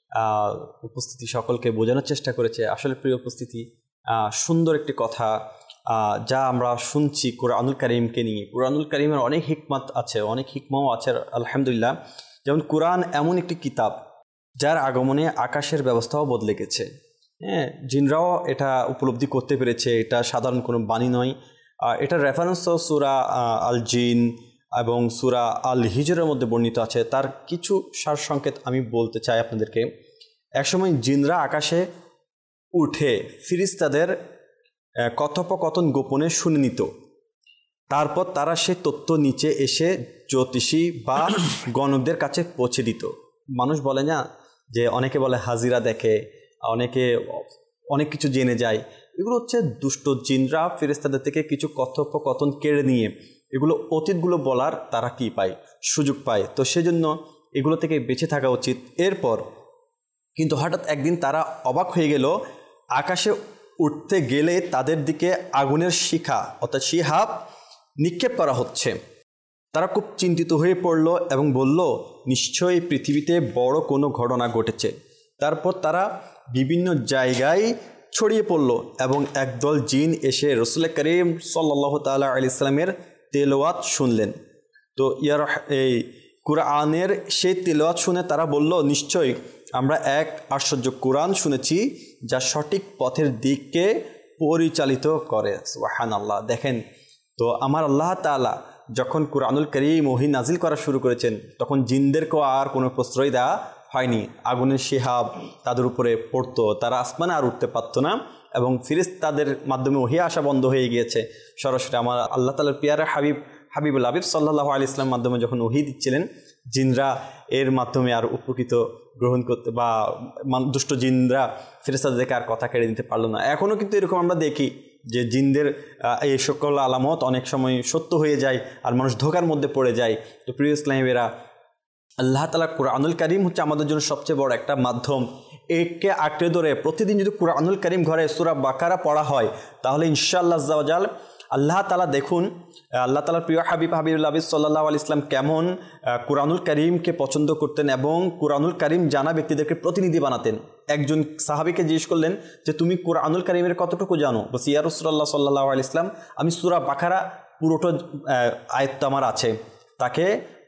উপস্থিতি সকলকে বোঝানোর চেষ্টা করেছে। আসলে প্রিয় উপস্থিতি, সুন্দর একটি কথা যা আমরা শুনছি কোরআনুল কারীমকে নিয়ে। কোরআনুল কারীমের অনেক হিকমত আছে, অনেক হিকমাও আছে আলহামদুলিল্লাহ। যেমন কোরআন এমন একটি কিতাব যার আগমনে আকাশের ব্যবস্থাও বদলে গেছে। হ্যাঁ, জিনরাও এটা উপলব্ধি করতে পেরেছে, এটা সাধারণ কোনো বাণী নয়। এটার রেফারেন্সও সূরা আল জিন এবং সূরা আল হিজরের মধ্যে বর্ণিত আছে। তার কিছু সার সংকেত আমি বলতে চাই আপনাদেরকে। একসময় জিনরা আকাশে উঠে ফিরিস্তাদের কথোপকথন গোপনে শুনে নিত, তারপর তারা সে তথ্য নিচে এসে জ্যোতিষী বা গণকদের কাছে পৌঁছে দিত। মানুষ বলে না যে অনেকে বলে হাজিরা দেখে, অনেকে অনেক কিছু জেনে যায়। এগুলো হচ্ছে দুষ্ট জিনরা ফেরেশতাদের থেকে কিছু কথোপকথন কেড়ে নিয়ে এগুলো অতীতগুলো বলার তারা কি পায়, সুযোগ পায়। তো সেজন্য এগুলো থেকে বেঁচে থাকা উচিত। এরপর কিন্তু হঠাৎ একদিন তারা অবাক হয়ে গেল, আকাশে উঠতে গেলে তাদের দিকে আগুনের শিখা অর্থাৎ শিহাব নিক্ষেপ করা হচ্ছে। তারা খুব চিন্তিত হয়ে পড়ল এবং বলল, নিশ্চয়ই পৃথিবীতে বড় কোনো ঘটনা ঘটেছে। তারপর তারা বিভিন্ন জায়গায় ছড়িয়ে পড়ল এবং একদল জিন এসে রাসূল করিম সাল্লাল্লাহু তাআলা আলাইহি সাল্লামের তেলাওয়াত শুনলেন। তো ইয়ার এই কুরআনের সেই তেলাওয়াত শুনে তারা বলল, নিশ্চয়ই আমরা এক আশ্চর্য কোরআন শুনেছি যা সঠিক পথের দিকে পরিচালিত করে। সুবহানাল্লাহ। দেখেন তো আমার আল্লাহ তাআলা যখন কুরআনুল কারীম ওহী নাজিল করা শুরু করেছেন তখন জিনদেরকেও আর কোনো প্রশ্রয় দেওয়া হয়নি। আগুনের শিহাব তাদের উপরে পড়তো, তারা আসমানে আর উঠতে পারতো না এবং ফেরেশতাদের মাধ্যমে ওহী আসা বন্ধ হয়ে গিয়েছে। সরাসরি আমার আল্লাহ তাআলার পিয়ারা হাবিব হাবিবুল হাবিব সাল্লাল্লাহু আলাইহি ওয়াসাল্লামের মাধ্যমে যখন ওহী দিচ্ছিলেন, জিনরা এর মাধ্যমে আর উপকৃত গ্রহণ করতে বা দুষ্ট জিনরা ফেরেশতাদেরকে আর কথা কেড়ে নিতে পারলো না। এখনও কিন্তু এরকম আমরা দেখি যে জিনদের এই সকল আলামত অনেক সময় সত্য হয়ে যায় আর মানুষ ধোঁকার মধ্যে পড়ে যায়। তো প্রিয় ইসলামীরা, আল্লাহ তাআলা কুরআনুল কারীম হচ্ছে আমাদের জন্য সবচেয়ে বড় একটা মাধ্যম। একে আঁকড়ে ধরে প্রতিদিন যদি কুরআনুল কারীম ঘরে সূরা বাকারা পড়া হয় তাহলে ইনশাআল্লাহ আজ্জা ওয়া জাল আল্লাহ তাআলা দেখুন আল্লাহ তাআলার প্রিয় হাবিব হাবিবুল হাবিব সাল্লাল্লাহু আলাইহি ওয়াসাল্লাম কেমন কুরআনুল কারীমকে পছন্দ করতেন এবং কুরআনুল কারীম জানা ব্যক্তিদেরকে প্রতিনিধি বানাতেন। একজন সাহাবীকে জিজ্ঞেস করলেন যে তুমি কুরআনুল কারীমের কতটুকু জানো? বলছি, ইয়া রাসূলুল্লাহ সাল্লাল্লাহু আলাইহি ওয়াসাল্লাম আমি সূরা বাকারা পুরোটা আয়াত আমার আছে। তাকে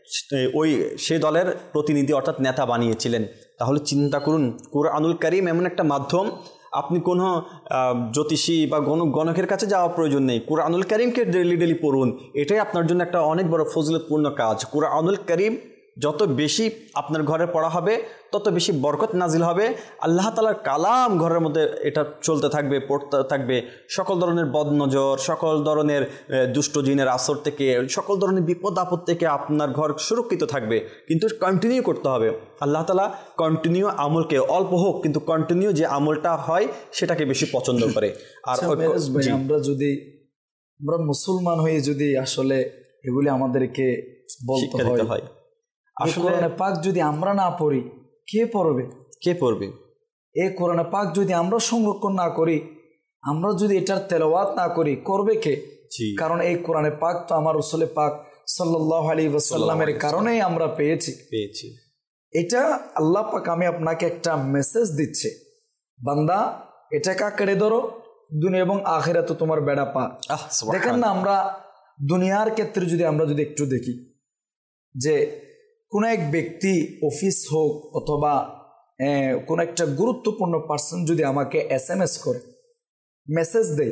ওই সে দলের প্রতিনিধি অর্থাৎ নেতা বানিয়েছিলেন। তাহলে চিন্তা করুন, কুরআনুল কারীম এমন একটা মাধ্যম, আপনি কোনো জ্যোতিষী বা গণ গণকের কাছে যাওয়া প্রয়োজন নেই। কুরআনুল কারীমকে ডেলি ডেলি পড়ুন, এটাই আপনার জন্য একটা অনেক বড় ফজিলতপূর্ণ কাজ। কুরআনুল কারীম যত বেশি আপনার ঘরে পড়া হবে তত বেশি বরকত নাজিল হবে। আল্লাহ তাআলার কালাম ঘরের মধ্যে এটা চলতে থাকবে, পড়তে থাকবে। সকল ধরনের বদনজর, সকল ধরনের দুষ্ট জিনের আসর থেকে, সকল ধরনের বিপদ আপদ থেকে আপনার ঘর সুরক্ষিত থাকবে। কিন্তু কন্টিনিউ করতে হবে। আল্লাহ তাআলা কন্টিনিউ আমলকে, অল্প হোক কিন্তু কন্টিনিউ যে আমলটা হয় সেটাকে বেশি পছন্দ করে। আর আমরা যদি আমরা মুসলমান হয়ে যদি আসলে এগুলি আমাদেরকে বলতে হয়, কোরআনে পাক যদি আমরা না পড়ি কে পড়বে? কে পড়বে? এই কোরআনে পাক যদি আমরা সংরক্ষণ না করি, আমরা যদি এটার তেলাওয়াত না করি, করবে কে? কারণ এই কোরআনে পাক তো আমার রাসূল পাক সাল্লাল্লাহু আলাইহি ওয়াসাল্লামের কারণেই আমরা পেয়েছি পেয়েছি এটা আল্লাহ পাক আমি আপনাকে একটা মেসেজ দিচ্ছে, বান্দা এটাকে আঁকড়ে ধরো, দুনিয়া এবং আখিরাতে তোমার বেড়া পার। দেখেন না, আমরা দুনিয়ার ক্ষেত্রে যদি আমরা যদি একটু দেখি যে কোনো এক ব্যক্তি, অফিস হোক অথবা কোনো একটা গুরুত্বপূর্ণ পার্সন যদি আমাকে এস এম এস করে, মেসেজ দেয়,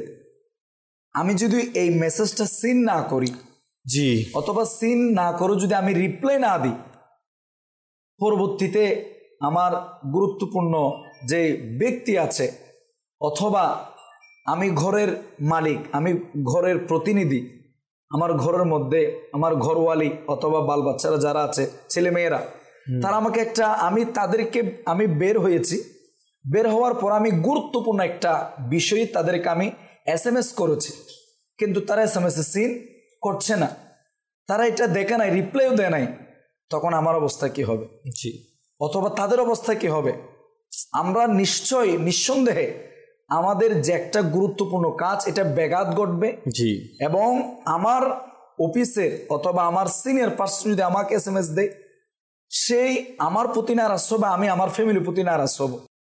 আমি যদি এই মেসেজটা সিন না করি, জি, অথবা সিন না করে যদি আমি রিপ্লাই না দিই, পরবর্তীতে আমার গুরুত্বপূর্ণ যে ব্যক্তি আছে অথবা আমি ঘরের মালিক, আমি ঘরের প্রতিনিধি, আমার ঘরের মধ্যে আমার ঘরওয়ালি অথবা বাল বাচ্চারা যারা আছে, ছেলে মেয়েরা, তারা আমাকে একটা, আমি তাদেরকে, আমি বের হয়েছি, বের হওয়ার পর আমি গুরুত্বপূর্ণ একটা বিষয় তাদেরকে আমি এস এম এস করেছি, কিন্তু তারা এস এম এস সিন করছে না, তারা এটা দেখে নাই, রিপ্লাইও দেয় নাই, তখন আমার অবস্থা কি হবে? জি, অথবা তাদের অবস্থা কি হবে? আমরা নিশ্চয়ই নিঃসন্দেহে আমাদের যে একটা গুরুত্বপূর্ণ কাজ, এটা ব্যাঘাত ঘটবে। জি, এবং আমার অফিসের অথবা আমার সিনিয়র পার্সন যদি আমাকে এস এম এস দেয়, সেই আমার প্রতি নারাজ হবে, আমি আমার ফ্যামিলির প্রতি নারাজ হব।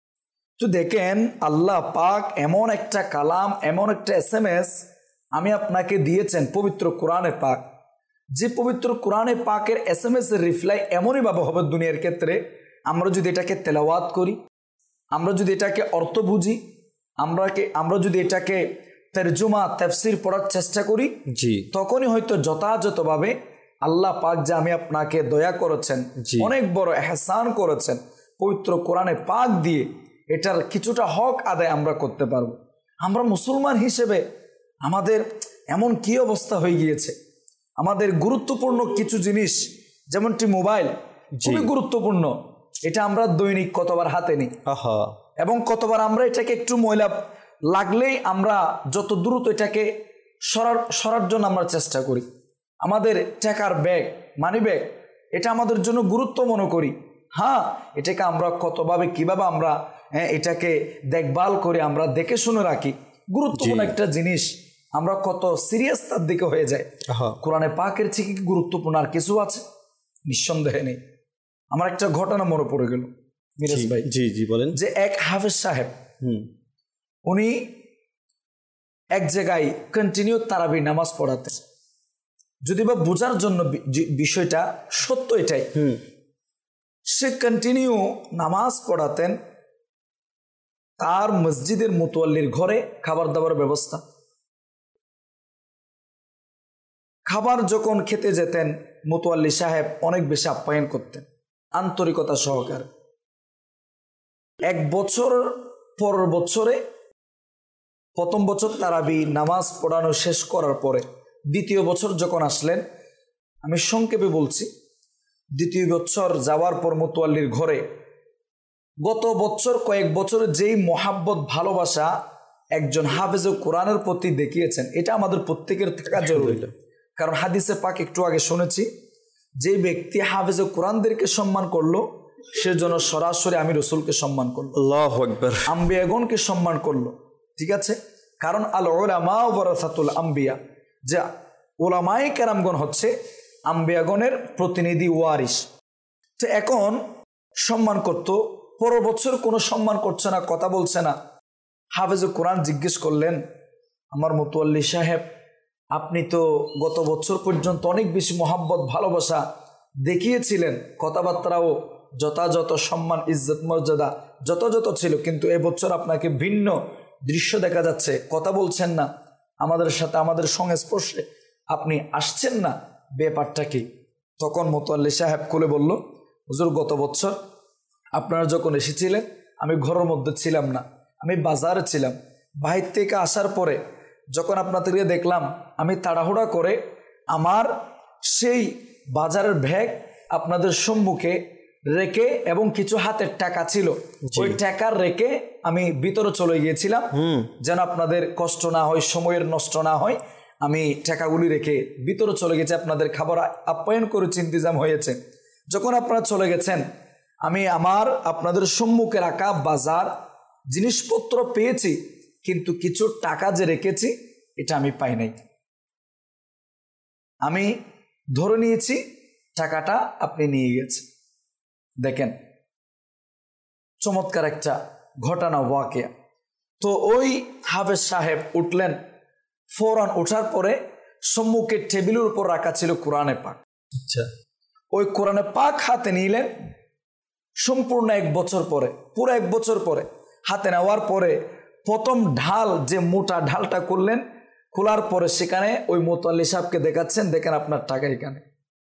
তো দেখেন, আল্লাহ পাক এমন একটা কালাম, এমন একটা এস এম এস আমি আপনাকে দিয়েছেন, পবিত্র কোরআনে পাক, যে পবিত্র কোরআনে পাকের এস এম এস এর রিপ্লাই এমনই ভাবে হবে দুনিয়ার ক্ষেত্রে, আমরা যদি এটাকে তেলাওয়াত করি, আমরা যদি এটাকে অর্থ বুঝি, আমরা আমরা যদি এটাকে তরজমা তাফসীর পড়ার চেষ্টা করি, জি, তখনই হয়তো যথাযথভাবে আল্লাহ পাক যে আমি আপনাকে দয়া করেছেন, অনেক বড় এহসান করেছেন পবিত্র কোরআনে পাক দিয়ে, এটার কিছুটা হক আদায় আমরা করতে পারবো। আমরা মুসলমান হিসেবে আমাদের এমন কি অবস্থা হয়ে গিয়েছে, আমাদের গুরুত্বপূর্ণ কিছু জিনিস, যেমনটি মোবাইল খুবই গুরুত্বপূর্ণ, এটা আমরা দৈনিক কতবার হাতে নিই, এবং কতবার আমরা এটাকে একটু ময়লা লাগলেই আমরা যত দ্রুত এটাকে সরার সরার জন্য আমরা চেষ্টা করি। আমাদের টাকার ব্যাগ, মানি ব্যাগ, এটা আমাদের জন্য গুরুত্ব মনে করি। হ্যাঁ, এটাকে আমরা কতভাবে কিভাবে আমরা হ্যাঁ এটাকে দেখভাল করে আমরা দেখে শুনে রাখি, গুরুত্বপূর্ণ একটা জিনিস, আমরা কত সিরিয়াস তার দিকে হয়ে যায়। কোরআনে পাকের থেকে কি গুরুত্বপূর্ণ আর কিছু আছে? নিঃসন্দেহে নেই। আমার একটা ঘটনা মনে পড়ে গেল মিরাজ ভাই। জি জি বলেন। যে এক হাফেজ সাহেব, হুম উনি এক জায়গায় কন্টিনিউ তারাবি নামাজ পড়াতেন। যদি বা বোঝার জন্য বিষয়টা সত্য এটাই, সে কন্টিনিউ নামাজ পড়াতেন, তার মসজিদের মুতওয়াল্লির ঘরে খাবার দাবার ব্যবস্থা, খাবার যখন খেতে যেতেন মুতওয়াল্লি সাহেব অনেক বেশি আপ্যায়ন করতেন আন্তরিকতা সহকারে। এক বছর পরের বছরে, প্রথম বছর তারাবি নামাজ পড়ানো শেষ করার পরে দ্বিতীয় বছর যখন আসলেন, আমি সংক্ষেপে বলছি, দ্বিতীয় বছর যাওয়ার পর মুতওয়াল্লির ঘরে গত বছর কয়েক বছরের যেই মহাব্বত ভালোবাসা একজন হাফেজে কোরআনের প্রতি দেখিয়েছেন, এটা আমাদের প্রত্যেকের থাকা জরুরি। কারণ হাদিসে পাক একটু আগে শুনেছি, যে ব্যক্তি হাফেজে কোরআনদেরকে সম্মান করলো, সেজন্য সরাসরি আমি রসুলকে সম্মান করলো, আল্লাহু আকবার, আম্বিয়াগণকে সম্মান করলো। ঠিক আছে, কারণ আল উলামা ওয়ারাসাতুল আম্বিয়া, যে ওলামায়ে কেরামগণ হচ্ছে আম্বিয়াগণের প্রতিনিধি, ওয়ারিস। তো এখন সম্মান করতো, পরের বছর কোনো সম্মান করছে না, কথা বলছে না। হাফেজে কোরআন জিজ্ঞেস করলেন, আমার মুতওয়াল্লি সাহেব, আপনি তো গত বছর পর্যন্ত অনেক বেশি মহাব্বত ভালোবাসা দেখিয়েছিলেন, কথাবার্তাও যথাযথ সম্মান ইজ্জত মর্যাদা যথাযথ ছিল, কিন্তু এবছর আপনাকে ভিন্ন দৃশ্য দেখা যাচ্ছে, কথা বলছেন না, আমাদের সাথে আমাদের সংস্পর্শে আপনি আসছেন না, ব্যাপারটা কি? তখন মুতওয়াল্লি সাহেব খুলে বলল, হুজুর, গত বছর আপনারা যখন এসেছিলেন আমি ঘরের মধ্যে ছিলাম না, আমি বাজারে ছিলাম। বাহির থেকে আসার পরে যখন আপনাদেরকে দেখলাম, আমি তাড়াহুড়া করে আমার সেই বাজারের ব্যাগ আপনাদের সম্মুখে রেখে, এবং কিছু হাতের টাকা ছিল, ওই টাকা রেখে আমি ভিতরে চলে গিয়েছিলাম, যেন আপনাদের কষ্ট না হয়, সময়ের নষ্ট না হয়। আমি টাকাগুলি রেখে ভিতরে চলে গেছি, আপনাদের খাবার আপ্যায়ন করেছি, ইন্তজাম হয়েছে। যখন আপনারা চলে গেছেন, আমি আমার আপনাদের সম্মুখে রাখা বাজার জিনিসপত্র পেয়েছি, কিন্তু কিছু টাকা যে রেখেছি এটা আমি পাই নাই। আমি ধরে নিয়েছি টাকাটা আপনি নিয়ে গেছেন। দেখেন, চমৎকার একটা ঘটনা, ওয়াকিয়া। তো ওই হাফেজ সাহেব উঠলেন, ফৌরান ওঠার পরে সম্মুখে টেবিলের উপর রাখা ছিল কোরআনে পাক। আচ্ছা, ওই কোরআনে পাক হাতে নিলেন সম্পূর্ণ এক বছর পরে, পুরো এক বছর পরে হাতে নেওয়ার পরে প্রথম ঢাল যে মোটা ঢালটা করলেন, খোলার পরে সেখানে ওই মোতাল্লি সাহেবকে দেখাচ্ছেন, দেখেন আপনার টাকা এখানে।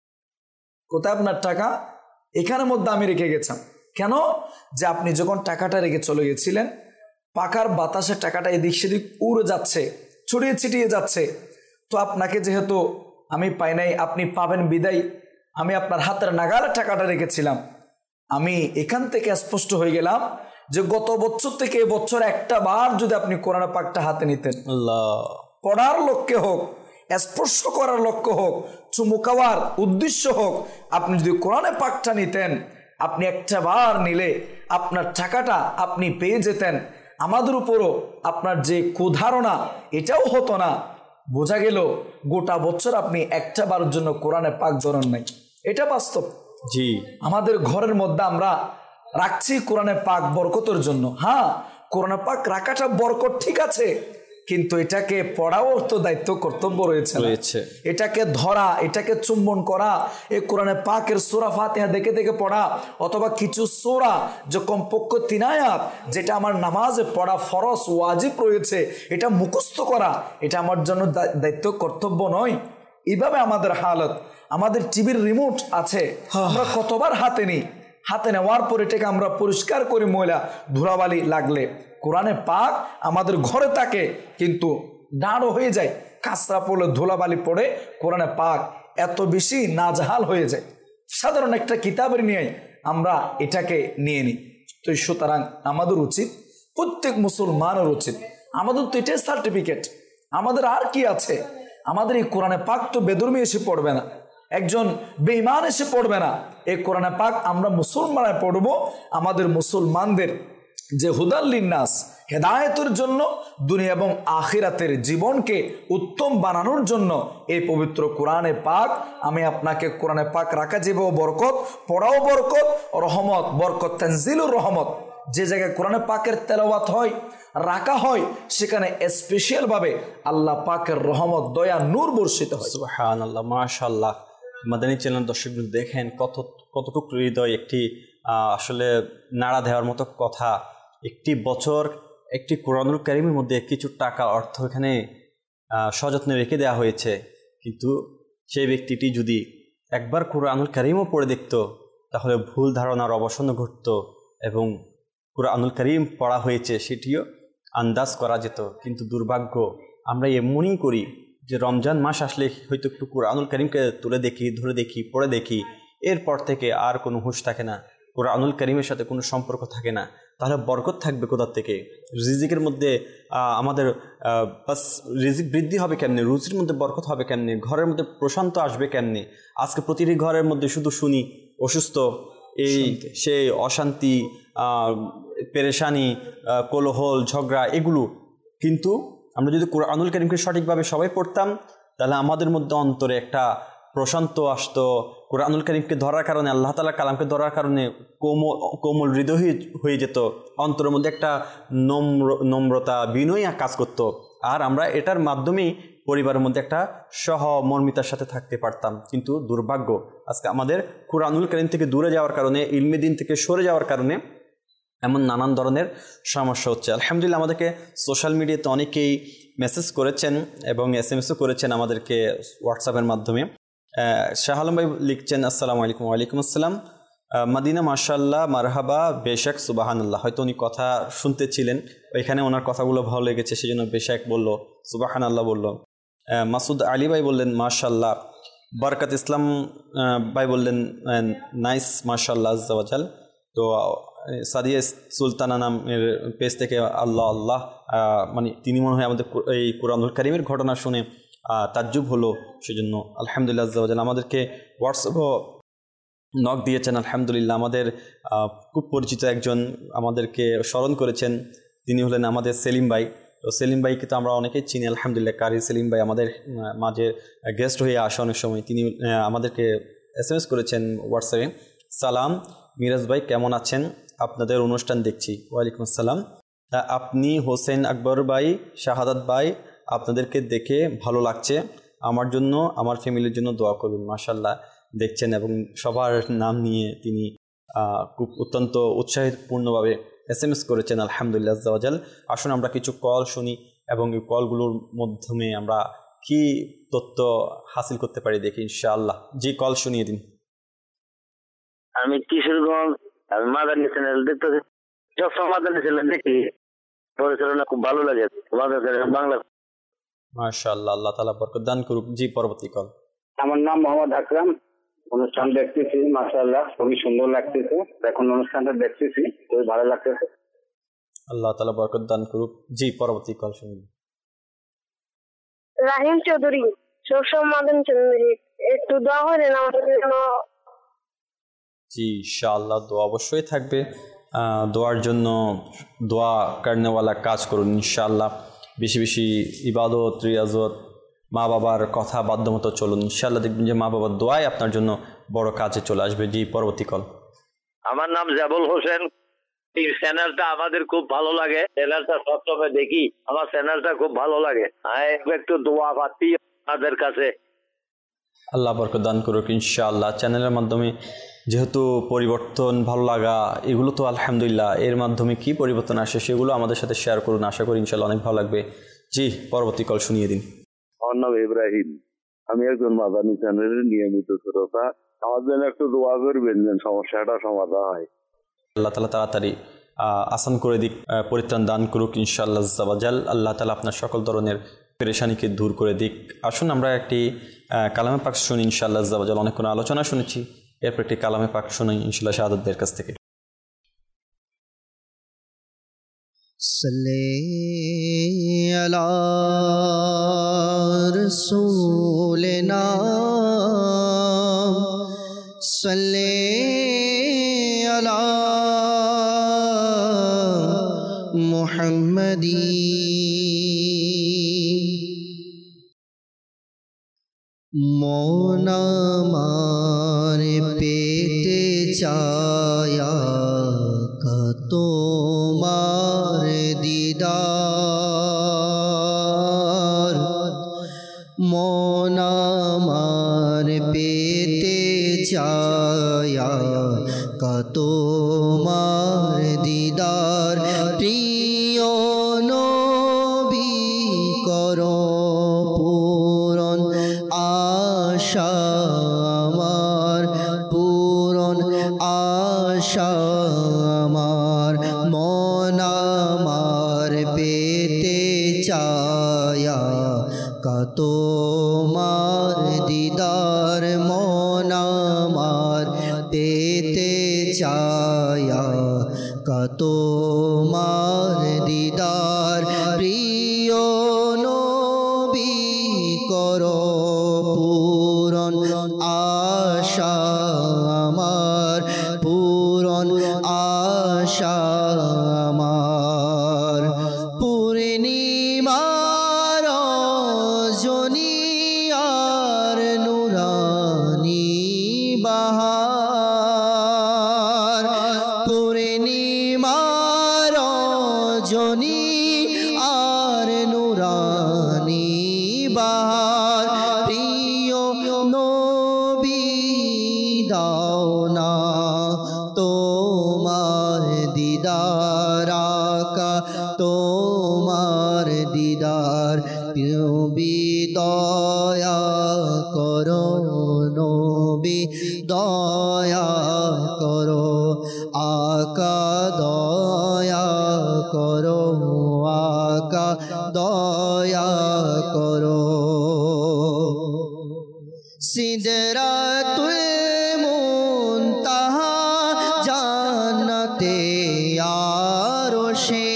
কোথায় আপনার টাকা? এখানের মধ্যে আমি রেখে গেছিলাম। কেন? যে আপনি যখন টাকাটা রেখে চলে গেছিলেন, পাকার বাতাসে টাকাটা এদিক সেদিক উড়ে যাচ্ছে, ছড়িয়ে ছিটিয়ে যাচ্ছে। তো আপনাকে যেহেতু আমি পাই নাই, আপনি পাবেন বিদায় আমি আপনার হাতের নাগালে টাকাটা রেখেছিলাম। আমি এখান থেকে স্পষ্ট হয়ে গেলাম যে গত বছর থেকে এবছর একটা বার যদি আপনি কোরআন পাকটা হাতে নিতেন, আল্লাহ, পড়ার লক্ষ্যে হোক, স্পর্শ করার লক্ষ্য হোক, চুমু খাওয়ার উদ্দেশ্য হোক, আপনি যদি কোরআনে পাকটা নিতেন, আপনি একটা বার নিলে আপনার টাকাটা আপনি পেয়ে যেতেন। আমাদের উপরও আপনার যে কুধারণা এটাও হতো না। বোঝা গেল গোটা বছর আপনি একটা বারের জন্য কোরআনে পাক ধরেন নাই। এটা বাস্তব। জি, আমাদের ঘরের মধ্যে আমরা রাখছি কোরআনে পাক বরকতের জন্য। হ্যাঁ, কোরআনে পাক রাখাটা বরকত ঠিক আছে, কিন্তু এটাকে পড়াও তো দায়িত্ব কর্তব্য রয়েছে রয়েছে। এটাকে ধরা, এটাকে চুম্বন করা, এই কোরআনে পাকের সূরা ফাতিহা দেখে দেখে পড়া, অথবা কিছু সূরা যে কমপক্ষে তিন আয়াত যেটা আমার নামাজে পড়া ফরজ ওয়াজিব রয়েছে, এটা মুখস্থ করা, এটা আমার জন্য দায়িত্ব কর্তব্য নয়। এইভাবে আমাদের হালত। আমাদের টিভির রিমোট আছে, আমরা কতবার হাতে নিই, হাতে নেওয়ার পর এটাকে আমরা পরিষ্কার করি ময়লা ধুলাবালি লাগলে। কোরআনে পাক আমাদের ঘরে থাকে, কিন্তু দাঁড়ও হয়ে যায়, কাঁচরা পড়লে ধুলাবালি পড়ে কোরআনে পাক এত বেশি নাজহাল হয়ে যায়। সাধারণ একটা কিতাবের নিয়ে আমরা এটাকে নিয়ে নিই। তো সুতরাং আমাদের উচিত, প্রত্যেক মুসলমানের উচিত, আমাদের তো এটাই সার্টিফিকেট, আমাদের আর কি আছে? আমাদের এই কোরআনে পাক তো বেদর্মী এসে পড়বে না, একজন বেঈমান এসে পড়বে না। এই কোরআনে পাক আমরা মুসলমানরা পড়ব, আমাদের মুসলমানদের যে হুদাল্লিন নাস, হেদায়েতের জন্য, দুনিয়া এবং আখিরাতের জীবনকে উত্তম বানানোর জন্য এই পবিত্র কোরআনে পাক। আমি আপনাকে কোরআনে পাক রাখা যেভাবে বরকত, পড়াও বরকত, রহমত, বরকত তানজিলুর রহমত। যে জায়গায় কোরআনে পাকের তেলাওয়াত হয়, রাখা হয়, সেখানে স্পেশাল ভাবে আল্লাহ পাকের রহমত, দয়া, নূর বর্ষিত হয়। সুবহানাল্লাহ, মাশাআল্লাহ। মাদানী চ্যানেল দর্শক দেখেন কত কতটুকু হৃদয়, একটি আসলে নাড়া দেওয়ার মতো কথা। একটি বছর একটি কোরআনুল কারীমের মধ্যে কিছু টাকা অর্থ এখানে সযত্নে রেখে দেওয়া হয়েছে, কিন্তু সেই ব্যক্তিটি যদি একবার কোরআনুল কারীমও পড়ে দেখত, তাহলে ভুল ধারণার অবসান ঘটত এবং কোরআনুল কারীম পড়া হয়েছে সেটিও আন্দাজ করা যেত। কিন্তু দুর্ভাগ্য, আমরা এমনই করি যে রমজান মাস আসলে হয়তো একটু কোরআনুল কারীমকে তুলে দেখি, ধরে দেখি, পড়ে দেখি, এরপর থেকে আর কোনো হুঁশ থাকে না, কোরআনুল কারীমের সাথে কোনো সম্পর্ক থাকে না। তাহলে বরকত থাকবে কোথা থেকে? রিজিকের মধ্যে আমাদের বাস রিজিক বৃদ্ধি হবে কেমনে? রুজির মধ্যে বরকত হবে কেমনে? ঘরের মধ্যে প্রশান্ত আসবে কেমনে? আজকে প্রতিটি ঘরের মধ্যে শুধু শুনি অসুস্থ, এই সেই অশান্তি, পেরেশানি, কোলাহল, ঝগড়া, এগুলো। কিন্তু আমরা যদি কোরআনুল কারীমকে সঠিকভাবে সবাই পড়তাম, তাহলে আমাদের মধ্যে অন্তরে একটা প্রশান্ত আসতো। কোরআনুল কারীমকে ধরার কারণে, আল্লাহ তাআলার কালামকে ধরার কারণে কোমল কোমল হৃদয় হয়ে যেত, অন্তরের মধ্যে একটা নম্র নম্রতা, বিনয় কাজ করত। আর আমরা এটার মাধ্যমেই পরিবারের মধ্যে একটা সহমর্মিতার সাথে থাকতে পারতাম। কিন্তু দুর্ভাগ্য, আজকে আমাদের কোরআনুল কারীম থেকে দূরে যাওয়ার কারণে, ইলমে দ্বীন থেকে সরে যাওয়ার কারণে এমন নানান ধরনের সমস্যা হচ্ছে। আলহামদুলিল্লাহ, আমাদেরকে সোশ্যাল মিডিয়াতে অনেকেই মেসেজ করেছেন এবং এস এম এসও করেছেন আমাদেরকে হোয়াটসঅ্যাপের মাধ্যমে। শাহ আলম ভাই লিখছেন, আসসালামু আলাইকুম। ওয়ালাইকুম আসসালাম। মাদিনা মাশাআল্লাহ, মারহাবা, বেশাক, সুবাহানাল্লাহ। হয়তো উনি কথা শুনতেছিলেন, ওইখানে ওনার কথাগুলো ভালো লেগেছে, সেই জন্য বেশাক বলল, সুবাহানাল্লাহ বলল। মাসুদ আলী ভাই বললেন মাশাআল্লাহ। বরকত ইসলাম ভাই বললেন নাইস, মাশাআল্লাহ আজ্জাওয়াজাল। তো সাদিয়া সুলতানা নামের পেজ থেকে আল্লাহ আল্লাহ, মানে তিনি মনে হয় আমাদের এই কোরআনুল কারীমের ঘটনা শুনে তাজ্জুব হলো, সেজন্য আলহামদুলিল্লাহ আজ্জাওয়াজাল। আমাদেরকে হোয়াটসঅ্যাপও নক দিয়েছেন, আলহামদুলিল্লাহ। আমাদের খুব পরিচিত একজন আমাদেরকে স্মরণ করেছেন, তিনি হলেন আমাদের সেলিম ভাই। তো সেলিম ভাইকে তো আমরা অনেকেই চিনি, আলহামদুলিল্লাহ। কারি সেলিম ভাই আমাদের মাঝে গেস্ট হয়ে আসে অনেক সময়। তিনি আমাদেরকে এস এম এস করেছেন হোয়াটসঅ্যাপে, সালাম মিরাজ ভাই, কেমন আছেন? আপনাদের অনুষ্ঠান দেখছি। ওয়ালাইকুম আসসালাম। আপনি হোসেন আকবর ভাই, শাহাদাত ভাই, আপনাদেরকে দেখে ভালো লাগছে, আমার জন্য, আমার ফ্যামিলির জন্য দোয়া করবেন। মাশাআল্লাহ, দেখছেন এবং সবার নাম নিয়ে তিনি খুব অত্যন্ত উৎসাহপূর্ণভাবে এস এম এস করেছেন। আলহামদুলিল্লাহ আজ্জা ওয়া জাল। আসুন আমরা কিছু কল শুনি এবং এই কলগুলোর মাধ্যমে আমরা কি তথ্য হাসিল করতে পারি দেখি ইনশাআল্লাহ। জি, কল শুনিয়ে দিন। আমি কিশোরগঞ্জ, আমি মাদানী চ্যানেল দেখতেছি, সবসময় মাদানী চ্যানেল দেখি, পরিচালনা খুব ভালো লাগে বাংলা। মাশাআল্লাহ, আল্লাহ তাআলা বরকত দান করুক। জি, পরবর্তী কল। আমার নাম মোহাম্মদ আকরাম, অনুষ্ঠান দেখতেছি, মাশাআল্লাহ খুবই সুন্দর লাগতেছে, এখন অনুষ্ঠানটা দেখতেছি, খুবই ভালো লাগতেছে, আল্লাহ তাআলা বরকত দান করুক। জি, পরবর্তী কল শুনুন। রাহিম চৌধুরী, সবসময় মাদানী চ্যানেল, একটু দোয়া করেন আমাদের জন্য। জি, ইনশাআল্লাহ দোয়া অবশ্যই থাকবে। দোয়ার জন্য দোয়া করনেওয়ালা কাজ করুন ইনশাআল্লাহ। বেশি বেশি ইবাদত, রিয়াজত, মা বাবার কথা বাধ্যমতো চলুন ইনশাআল্লাহ, দেখবেন যে মা বাবার দোয়াই আপনার জন্য বড় কাজে চলে আসবে। জি, পরবর্তী কল। আমার নাম জাবুল হোসেন, এই চ্যানেলটা আমাদের খুব ভালো লাগে, চ্যানেলটা সবসময় দেখি, আমার চ্যানেলটা খুব ভালো লাগে, একটু দোয়া পাচ্ছি আপনাদের কাছে। আল্লাহ বরকত দান করুক ইনশাআল্লাহ। চ্যানেলের মাধ্যমে যেহেতু পরিবর্তন, ভালো লাগা, এগুলো তো আলহামদুলিল্লাহ, এর মাধ্যমে কি পরিবর্তন আসে সেগুলো আমাদের সাথে শেয়ার করুন, আশা করি ইনশাআল্লাহ অনেক ভালো লাগবে। জি, পরবর্তী কল শুনিয়ে দিন। আমার নাম ইব্রাহিম, আমি একজন মাদানী চ্যানেলের নিয়মিত শ্রোতা, আমার জন্য একটু দোয়া করবেন যেন সমস্যাটা সমাধান হয়। আল্লাহ তাআলা তাড়াতাড়ি আসান করে দিক, পরিত্রাণ দান করুক ইনশাআল্লাহ আজ্জা ওয়া জাল। আল্লাহ তাআলা আপনার সকল ধরনের পেরেশানিকে দূর করে দিক। আসুন আমরা একটি কালামে পাক শুনি ইনশাআল্লাহ আজ্জা ওয়া জাল। অনেক কোনো আলোচনা শুনেছি, এরপর একটি কালামে পাক শুনি ইনশাআল্লাহ শাহাদাতদের কাছ থেকে। সাল্লি আলা রাসূলিনা সাল্লি আলা মুহাম্মাদি মন আমার পেতে চায়া তোমার দিদার, মন আমার পেতে চায়া তোমার দিদার, প্রিয় নবী করো পূরণ আশা আমার, পূরণ আশা আমার, মন আমার পেতে চায়া তোমার দিদার, মন আমার পেতে চায়া তোমার দিদার, প্রিয় নবী করো পূরণ আশা আমার, পূরণ আশা আমার, পূর্ণিমার রজনী আর নুরানি বাহার, পূর্ণিমার রজনী আর নুরানি বাহার, প্রিয় নবী দাও না তোমার দিদার, আকা তোমার দিদার, নবী দয়া করো, নবী দয়া করো, আকা দয়া করো, আকা দয়া করো। সিদরাতুল মুনতাহা জান্নাতে আরশে,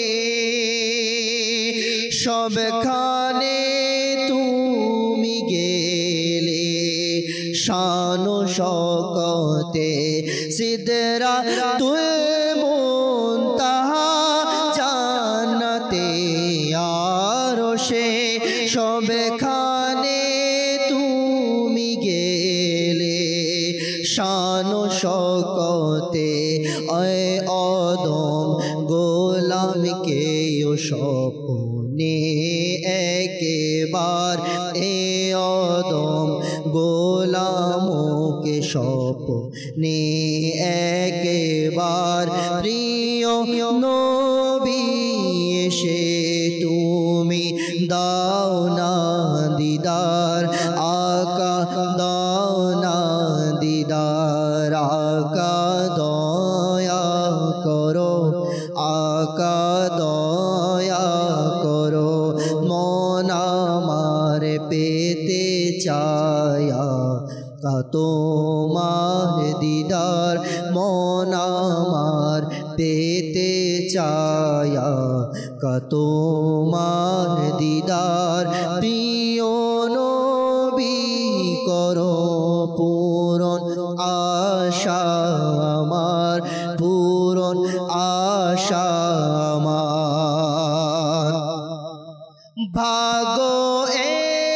সবখানে তুমি গেলে শান ও শওকতে, সিদরাতুল মুনতাহা জান্নাতে আরশে, সবখানে তুমি গেলে শান ও শওকতে, আয় আদম গোলামকে ও স্বপ্নে একবার, এ আদম গোলাম স্বপ্নে একবার প্রিয় নবী এসে তুমি দাও না দিদার আকা দাও না দিদার আকা দয়া করো আকা দয়া করো মন আমার পেতে চায়া কা তোমার দিদার মন আমার পেতে চায়া কা তোমার দিদার প্রিয় নবী করো পূরণ আশা আমার পূরণ আশা আমার ভাগো এ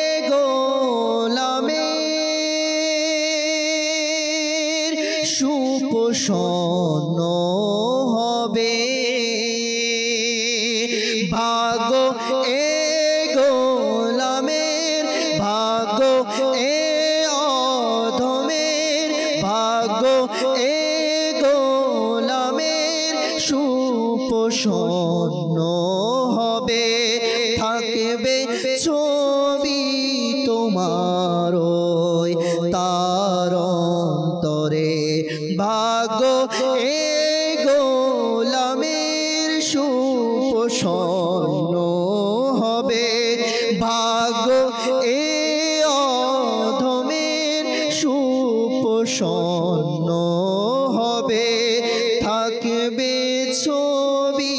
গোলামের সুপোষণ হবে ভাগো এ গোলামের ভাগো এ অধমের ভাগো এ গোলামের সুপোষণ হবে থাকবে ছবি তোমার ওই তার অন্তরে ভাগো এ গোলামের সুপোষণ হবে ভাগো এ অধমের সুপোষণ হবে থাকবে ছবি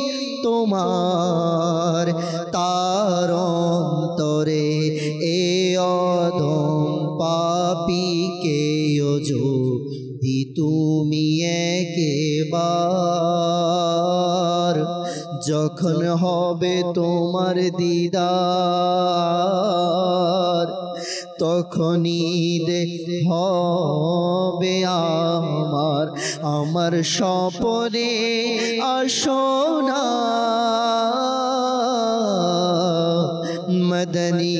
তোমার তার অন্তরে এ অধম পাপীকে যদি তুমি একবার যখন হবে তোমার দিদার তখনই হবে আমার আমার স্বপ্নে আসনা মদনী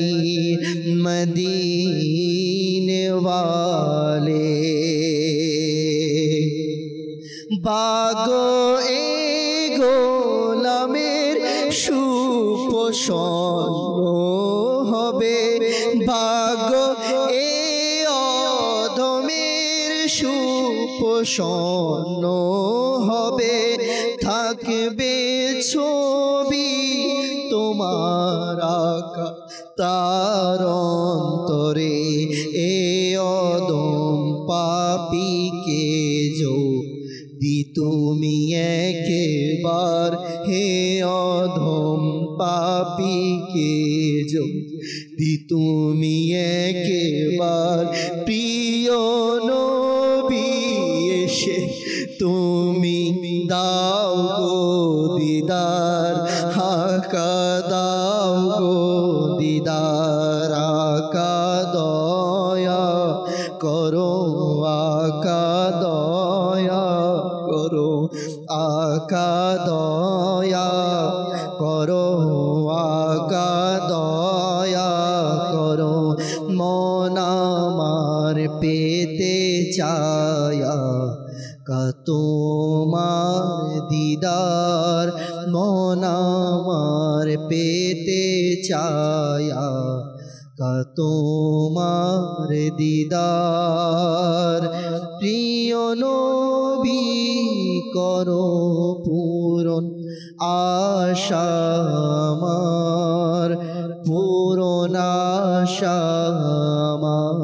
মদিনে वाले ভাগো এ গোলামের সুপোষণ হবে ভাগো এ অধমের সুপোষণ হবে থাকবে ছবি তোমার আকা তার অন্তরে এ অদম পাপীকে যদি তুমি একবার হে অধম পাপীকে যদি তুমি একবার প্রিয় নবী এসে তুমি দাও গো দিদার হাকা দাও গো দিদার আকা দয়া করো আকা দয়া করো আকা দয়া করো আকা দয়া করো মন আমার পেতে চায়া কা তোমার দিদার মন আমার পেতে চায়া কা তোমার দিদার প্রিয় নবী করো পূরণ আশা আমার পূরণ আশা আমার।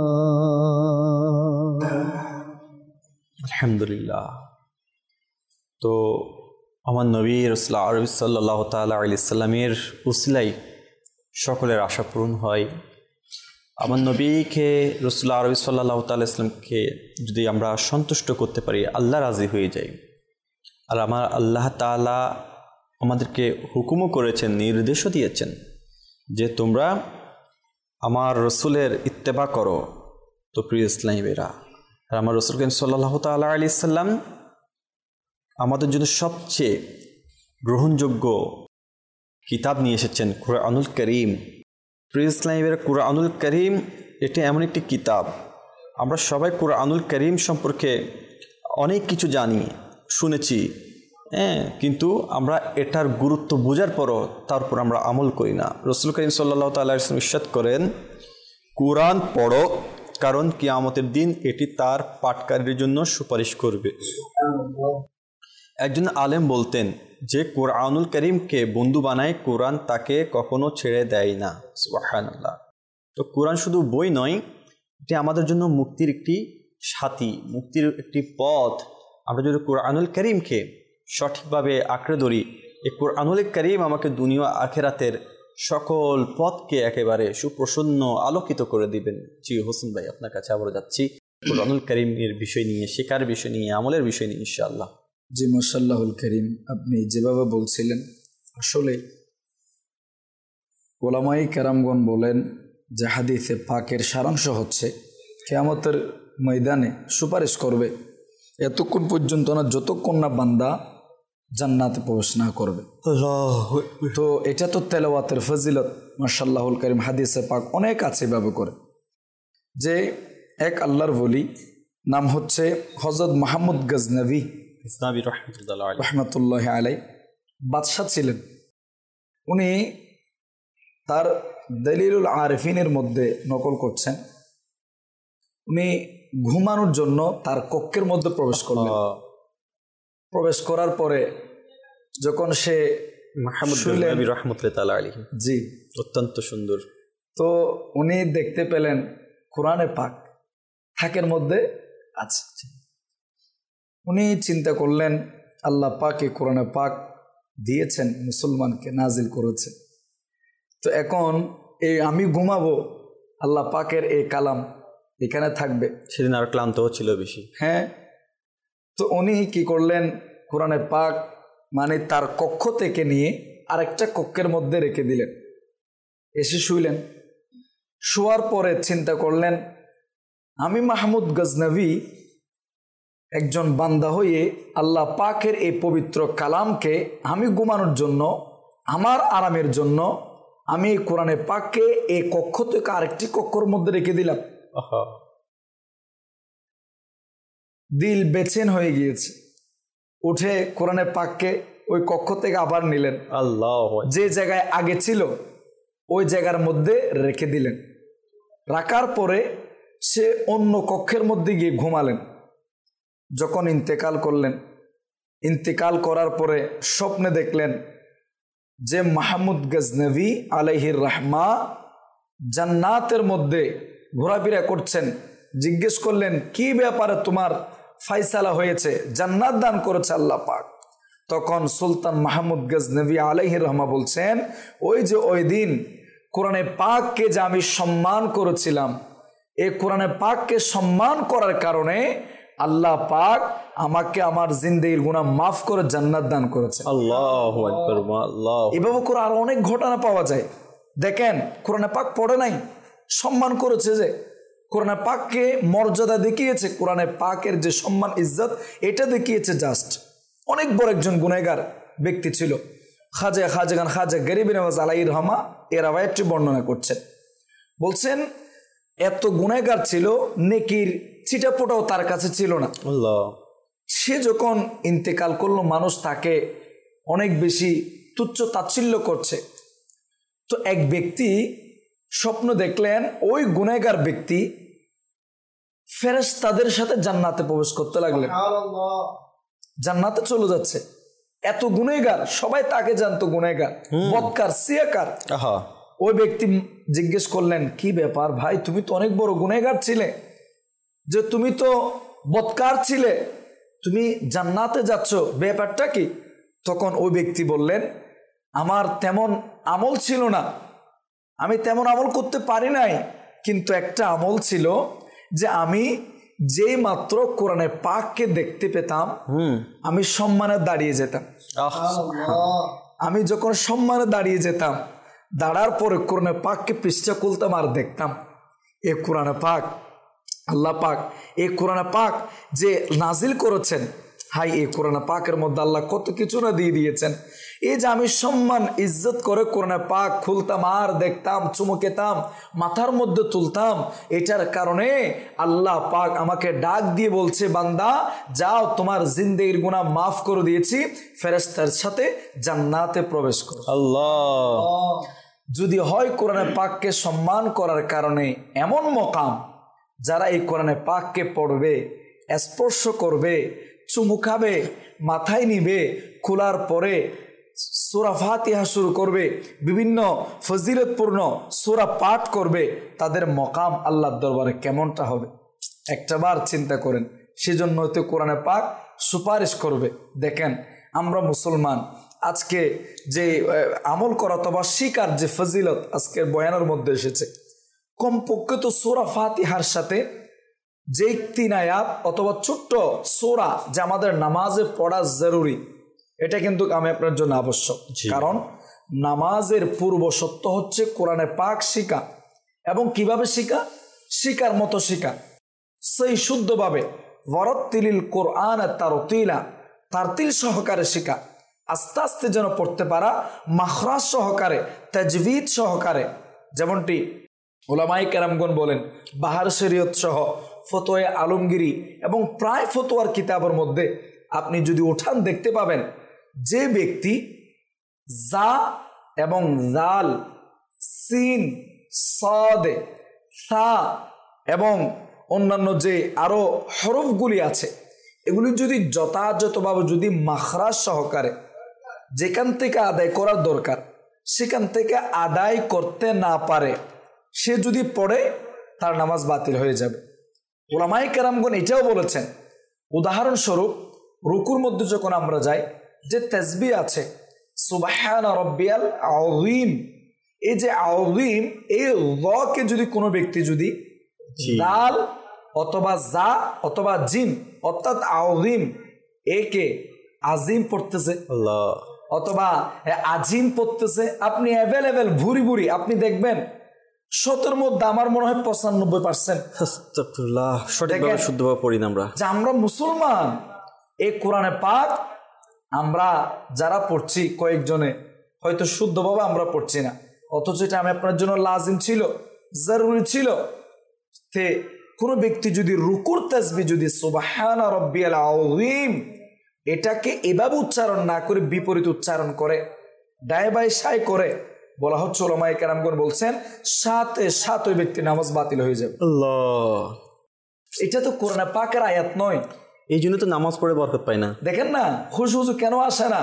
আলহামদুলিল্লাহ। তো আমার নবী রাসূলুল্লাহ আরবি সাল্লাল্লাহু তাআলা আলাইহি সাল্লামের উসিলাই সকলের আশা পূরণ হয়। আমার নবীকে রাসূলুল্লাহ আরবি সাল্লাল্লাহু তাআলা আলাইহি সাল্লামকে যদি আমরা সন্তুষ্ট করতে পারি আল্লাহ রাজি হয়ে যায়। আর আমার আল্লাহ তাআলা আমাদেরকে হুকুমও করেছেন, নির্দেশও দিয়েছেন যে তোমরা আমার রসুলের ইত্তেবা করো। তো প্রিয় ইসলামীরা, আর আমার রসুল করিম সাল্লাল্লাহু তাআলা আলাইহি সাল্লাম আমাদের জন্য সবচেয়ে গ্রহণযোগ্য কিতাব নিয়ে এসেছেন কুরআনুল কারীম। প্রিয় ইসলামীরা, কুরআনুল কারীম এটা এমন একটি কিতাব আমরা সবাই কোরআনুল কারীম সম্পর্কে অনেক কিছু জানি, শুনেছি, হ্যাঁ, কিন্তু আমরা এটার গুরুত্ব বোঝার পরও তারপর আমরা আমল করি না। রাসূল করিম সাল্লাল্লাহু তাআলা আলাইহি ওয়াসাল্লাম ইরশাদ করেন, কোরআন পড়ো, কারণ কিয়ামতের দিন এটি তার পাঠকারীর জন্য সুপারিশ করবে। একজন আলেম বলতেন যে কোরআনুল কারীমকে বন্ধু বানায়, কোরআন তাকে কখনো ছেড়ে দেয় না। সুবহানাল্লাহ। তো কোরআন শুধু বই নয়, এটি আমাদের জন্য মুক্তির একটি সাথী, মুক্তির একটি পথ। আমরা যদি কোরআনুল কারীমকে সঠিকভাবে আঁকড়ে ধরি, এই কোরআনুল কারীম আমাকে দুনিয়া আখেরাতের সকল পথকে একেবারে সুপ্রসন্ন আলোকিত করে দিবেন। জি হোসেন ভাই, আপনার কাছে আবারও যাচ্ছি কোরআনুল কারীমের বিষয় নিয়ে, শেখার বিষয় নিয়ে, আমলের বিষয় নিয়ে ইনশাআল্লাহ। জি মাশাআল্লাহুল কারীম, আপনি যেভাবে বলছিলেন আসলে ওলামায়ে কেরামগণ বলেন যে হাদিসে পাকের সারাংশ হচ্ছে কিয়ামতের ময়দানে সুপারিশ করবে এতক্ষণ পর্যন্ত না যতক্ষণ না বান্দা জান্নাতে প্রবেশ না করবে। তো এটা তো তেলাওয়াতের ফজিলত। মাশাআল্লাহুল কারীম হাদিসে পাক অনেক আছে এভাবে করে যে এক আল্লাহর ওলি, নাম হচ্ছে হযরত মুহাম্মদ গজনভী রহমতুল্লাহ আলাই, বাদশাহ ছিলেন। উনি তার দলিলুল আরিফিনের মধ্যে নকল করছেন, উনি ঘুমানোর জন্য তার কক্ষের মধ্যে প্রবেশ করলেন। প্রবেশ করার পরে যখন সে জি অত্যন্ত সুন্দর, তো উনি দেখতে পেলেন কোরআনে পাক থাকের মধ্যে আছে। উনি চিন্তা করলেন আল্লাহ পাক এই কোরআনে পাক দিয়েছেন, মুসলমানকে নাজিল করেছে, তো এখন এই আমি ঘুমাবো, আল্লাহ পাকের এই কালাম এখানে থাকবে। সেদিন আর ক্লান্ত ছিল বেশি। হ্যাঁ, তো উনি কি করলেন, কোরআনে পাক মানে তার কক্ষ থেকে নিয়ে আরেকটা কক্ষের মধ্যে রেখে দিলেন, এসে শুইলেন। শোয়ার পরে চিন্তা করলেন আমি মাহমুদ গজনভী একজন বান্দা হয়ে আল্লাহ পাকের এই পবিত্র কালামকে আমি ঘুমানোর জন্য, আমার আরামের জন্য আমি এই কোরআনে পাককে এই কক্ষ থেকে আরেকটি কক্ষর মধ্যে রেখে দিলাম। দিল বেচেন হয়ে গিয়েছে, উঠে কোরআনে পাককে ওই কক্ষ থেকে আবার নিলেন, আল্লাহ যে জায়গায় আগে ছিল ওই জায়গার মধ্যে রেখে দিলেন। রাখার পরে সে অন্য কক্ষের মধ্যে গিয়ে ঘুমালেন। যখন ইন্তেকাল করলেন, ইন্তেকাল করার পরে স্বপ্নে দেখলেন যে মাহমুদ গজনভী আলাইহির রাহমা জান্নাতের মধ্যে ঘোরাফেরা করছেন। জিজ্ঞেস করলেন কি ব্যাপারে তোমার ফাইসালা হয়েছে, জান্নাত দান করেছে আল্লাহ পাক। তখন সুলতান মাহমুদ গজনভী আলাইহির রহমা বলছেন, ওই যে ওই দিন কোরআনে পাককে যে আমি সম্মান করেছিলাম, এই কোরআনে পাককে সম্মান করার কারণে আল্লাহ পাক আমাকে আমার জিন্দেগির গুনাহ মাফ করে জান্নাত দান করেছে। আল্লাহু আকবার, আল্লাহ। এভাবে করে আরো অনেক ঘটনা পাওয়া যায়। দেখেন কোরআনে পাক পড়ে নাই, সম্মান করেছে, যে কোরআনে পাককে মর্যাদা দেখিয়েছে, কোরআনে পাকের যে সম্মান ইজ্জত এটা দেখিয়েছে। জাস্ট অনেক বড় একজন গুনাহগার ব্যক্তি ছিল, খাজা খাজাগান খাজা গরিব নওয়াজ আলাইহির রহমা এর রাওয়ায়াতটি বর্ণনা করছেন। বলছেন এত গুনাহগার ছিল, নেকির ছিটাফোঁটাও তার কাছে ছিল না। আল্লাহ। সে যখন ইন্তেকাল করলো, মানুষ তাকে অনেক বেশি তুচ্ছ তাচ্ছিল্য করছে। তো এক ব্যক্তি স্বপ্ন দেখলেন ওই গুনাহগার ব্যক্তি ফেরেশতাদের সাথে জান্নাতে প্রবেশ করতে লাগলেন, জান্নাতে চলে যাচ্ছে। এত গুনাহগার, সবাই তাকে জানতো গুনাহগার, বদকার, সিয়াকার। ওই ব্যক্তি জিজ্ঞেস করলেন কি ব্যাপার ভাই, তুমি তো অনেক বড় গুনাহগার ছিলে, যে তুমি তো বদকার ছিলে, তুমি জান্নাতে যাচ্ছ, ব্যাপারটা কি? তখন ওই ব্যক্তি বললেন আমার তেমন আমল ছিল না, আমি তেমন আমল করতে পারি নাই, কিন্তু একটা আমল ছিল যে আমি যেই মাত্র কোরআনে পাককে দেখতে পেতাম আমি সম্মানে দাঁড়িয়ে যেতাম। আমি যখন সম্মানে দাঁড়িয়ে যেতাম, দাঁড়ার পরে কোরআনে পাককে পৃষ্ঠা খুলতাম আর দেখতাম এ কোরআনে পাক, আল্লাহ পাক এই কোরআনে পাক যে নাজিল করেছেন হাই এই কোরআন পাকের মধ্যে আল্লাহ কত কিছু না দিয়ে দিয়েছেন। এই যে আমি সম্মান ইজ্জত করে কোরআন পাক খুলতাম আর দেখতাম, চুমু খেতাম, মাথার মধ্যে তুলতাম, এটার কারণে আল্লাহ পাক আমাকে ডাক দিয়ে বলছে, বান্দা যাও, তোমার জিন্দেগির গুনাহ মাফ করে দিয়েছি, ফেরেশতার সাথে জান্নাতে প্রবেশ করো। আল্লাহ, যদি হয় কোরআন পাককে সম্মান করার কারণে এমন মকাম, যারা এই কোরআন পাককে পড়বে, স্পর্শ করবে, চুমু খাবে, মাথায় নিবে, খোলার পরে সূরা ফাতিহা শুরু করবে, বিভিন্ন ফজিলতপূর্ণ সূরা পাঠ করবে, তাদের মকাম আল্লাহর দরবারে কেমনটা হবে একটাবার চিন্তা করেন। সেজন্য তো কোরআন পাক সুপারিশ করবে। দেখেন আমরা মুসলমান, আজকে যে আমল করা অথবা শিকার যে ফজিলত আজকের বয়ানের মধ্যে এসেছে, কমপক্ষে তো সূরা ফাতিহার সাথে যে তিন আয়াত অথবা ছোট্ট সূরা যে আমাদের নামাজে পড়া জরুরি, এটা কিন্তু আমি আপনার জন্য আবশ্যক। কারণ নামাজের পূর্ব সত্য হচ্ছে কোরআনে পাক শিখা, এবং কিভাবে শিখা, শিকার মতো শিখা, সেই শুদ্ধভাবে ওয়ারাত্তিলিল কোরআন তারতিলা, তারতিল সহকারে শিখা, আস্তে আস্তে যেন পড়তে পারা, মাখরাজ সহকারে, তাজবিদ সহকারে। যেমনটি উলামায়ে কেরামগণ বলেন, বাহার শরীয়ত সহ ফতোয়া আলমগিরি এবং প্রায় ফতোয়ার কিতাবের মধ্যে আপনি যদি উঠান দেখতে পাবেন, যে ব্যক্তি জা এবং জাল, সিন, সাদ, সা এবং অন্যান্য যে আরো হরফগুলি আছে, এগুলি যদি যথাযথভাবে যদি মাখরাজ সহকারে যেখান থেকে আদায় করার দরকার সেখান থেকে আদায় করতে না পারে, সে যদি পড়ে তার নামাজ বাতিল হয়ে যাবে। উলামায়ে কেরামগণ এটাও বলেছেন, উদাহরণস্বরূপ রুকুর মধ্যে যখন আমরা যাই, যে তাসবিহ আছে সুবহানা রাব্বিয়াল আযীম, এই যে আযীম, এই র-কে যদি কোনো ব্যক্তি যদি দাল অথবা জা অথবা জিম অর্থাৎ আযীম, একে আজিম পড়তেছে আল্লাহ, অথবা আজিম পড়তেছে, আপনি অ্যাভেলেবেল ভুরি ভুরি আপনি দেখবেন শতের মধ্যে আমার মনে হয় পঁচানব্বই পার্সেন্ট সঠিকভাবে শুদ্ধভাবে পড়ি না আমরা। যে আমরা মুসলমান, এই কোরআনে পাক আমরা যারা পড়ছি কয়েকজনে হয়তো শুদ্ধভাবে আমরা পড়ছি না, অথচ এটা আমি আপনার জন্য লাজিম ছিল, জরুরি ছিল। তে কোনো ব্যক্তি যদি রুকুর তাসবিহ যদি সুবহানা রাব্বিয়াল আযীম এটাকে এভাবে উচ্চারণ না করে বিপরীত উচ্চারণ করে, ডায় বাই সাই করে, বলা হচ্ছে উলামায়ে কেরামগণ বলছেন সাথে সাথে ওই ব্যক্তির নামাজ বাতিল হয়ে যাবে। আল্লাহ, এটা তো কোরআন পাকের আয়াত নয়, এই জন্য তো নামাজ পড়ে বরকত পাই না। দেখেন না খুশবু কেন আসে না,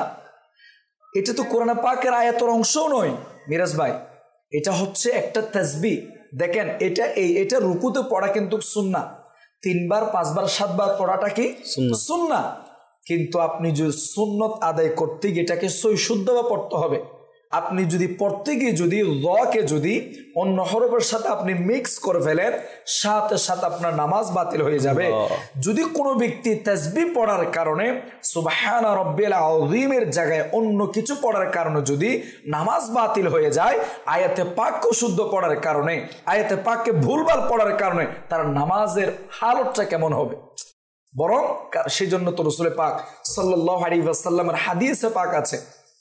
এটা তো কোরআন পাকের আয়াতের অংশও নয় মিরাজ ভাই, এটা হচ্ছে একটা তাসবিহ। দেখেন এটা এই এটা রুকুতে পড়া কিন্তু সুন্নাহ, তিনবার পাঁচবার সাতবার পড়াটা কি সুন্নাহ, কিন্তু আপনি যদি সুন্নত আদায় করতে গিয়ে এটাকে সই শুদ্ধভাবে পড়তে হবে। আপনি যদি পড়তে গিয়ে যদি র-কে যদি অন্য হরফের সাথে আপনি মিক্স করে ফেলেন, সাথে সাথে আপনার নামাজ বাতিল হয়ে যাবে। যদি কোনো ব্যক্তি তাসবিহ পড়ার কারণে সুবহানা রাব্বিয়াল আযীমের জায়গায় অন্য কিছু পড়ার কারণে যদি নামাজ বাতিল হয়ে যায়, আয়াতে পাককে শুদ্ধ পড়ার কারণে, আয়াতে পাককে ভুলভাল পড়ার কারণে তার নামাজের হালতটা কেমন হবে। বরং সেই জন্য তো রাসূল পাক সাল্লাল্লাহু আলাইহি ওয়াসাল্লামের হাদিসে পাক আছে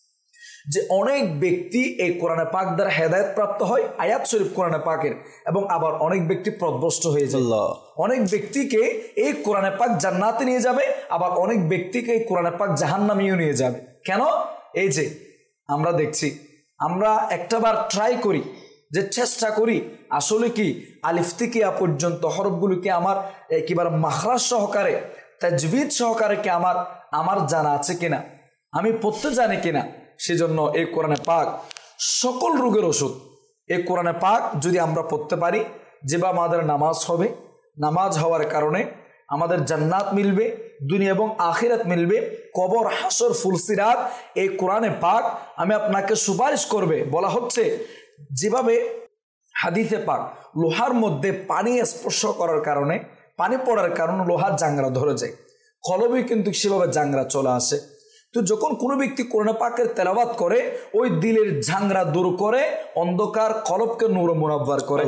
যে অনেক ব্যক্তি এই কোরআনে পাক দ্বারা হেদায়েত প্রাপ্ত হয়, আয়াত শরীফ কোরআনে পাকের, এবং আবার অনেক ব্যক্তি পথভ্রষ্ট হয়ে যায়। অনেক ব্যক্তিকে এই কোরআনে পাক জান্নাতে নিয়ে যাবে, আবার অনেক ব্যক্তিকে এই কোরআনে পাক জাহান্নামেও নিয়ে যাবে। কেন? এই যে আমরা দেখছি, আমরা একটাবার ট্রাই করি, যে চেষ্টা করি আসলে কি আলিফ থেকে ইয়া পর্যন্ত হরফগুলোকে আমার একেবারে মাখরাজ সহকারে, তাজবিদ সহকারে কি আমার আমার জানা আছে কিনা, আমি পড়তে জানি কিনা। সেজন্য এই কোরআনে পাক সকল রোগের ওষুধ। এই কোরআনে পাক যদি আমরা পড়তে পারি, যেভাবে আমাদের নামাজ হবে, নামাজ হওয়ার কারণে আমাদের জান্নাত মিলবে, দুনিয়া এবং আখিরাত মিলবে, কবর হাসর ফুলসিরাত এই কোরআনে পাক আমি আপনাকে সুপারিশ করবে। বলা হচ্ছে যেভাবে হাদিসে পাক লোহার মধ্যে পানি স্পর্শ করার কারণে, পানি পড়ার কারণে লোহার জাংরা ধরে যায়, কলবে কিন্তু সেভাবে জাংরা চলে আসে। তো যখন কোনো ব্যক্তি কোরআন পাকের তেলাওয়াত করে, ওই দিলের ঝাংরা দূর করে, অন্ধকার কলবকে নূর মুনাব্বার করে,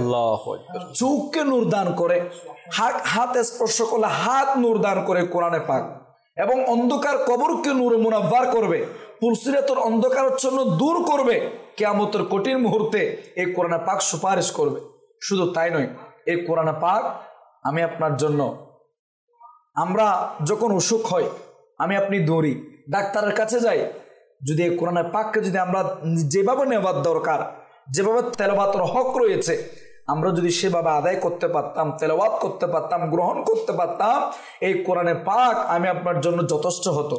চোখকে নূর দান করে, হাত হাত স্পর্শ করলে হাত নূর দান করে কোরআনে পাক। এবং অন্ধকার কবরকে নূরে মুনাব্বার করবে, পুলসিরাতের অন্ধকারাচ্ছন্ন দূর করবে, কিয়ামতের কঠিন মুহূর্তে এই কোরআনে পাক সুপারিশ করবে। শুধু তাই নয়, এই কোরআনে পাক আমি আপনার জন্য, আমরা যখন অসুখ হয়, আমি আপনি দৌড়ি ডাক্তারের কাছে যাই, যদি এই কোরআনে পাককে যদি আমরা যেভাবে নেওয়ার দরকার, যেভাবে তেলাওয়াতের হক রয়েছে, আমরা যদি সেভাবে আদায় করতে পারতাম, তেলাওয়াত করতে পারতাম, গ্রহণ করতে পারতাম, এই কোরআনে পাক আমি আপনার জন্য যথেষ্ট হতো,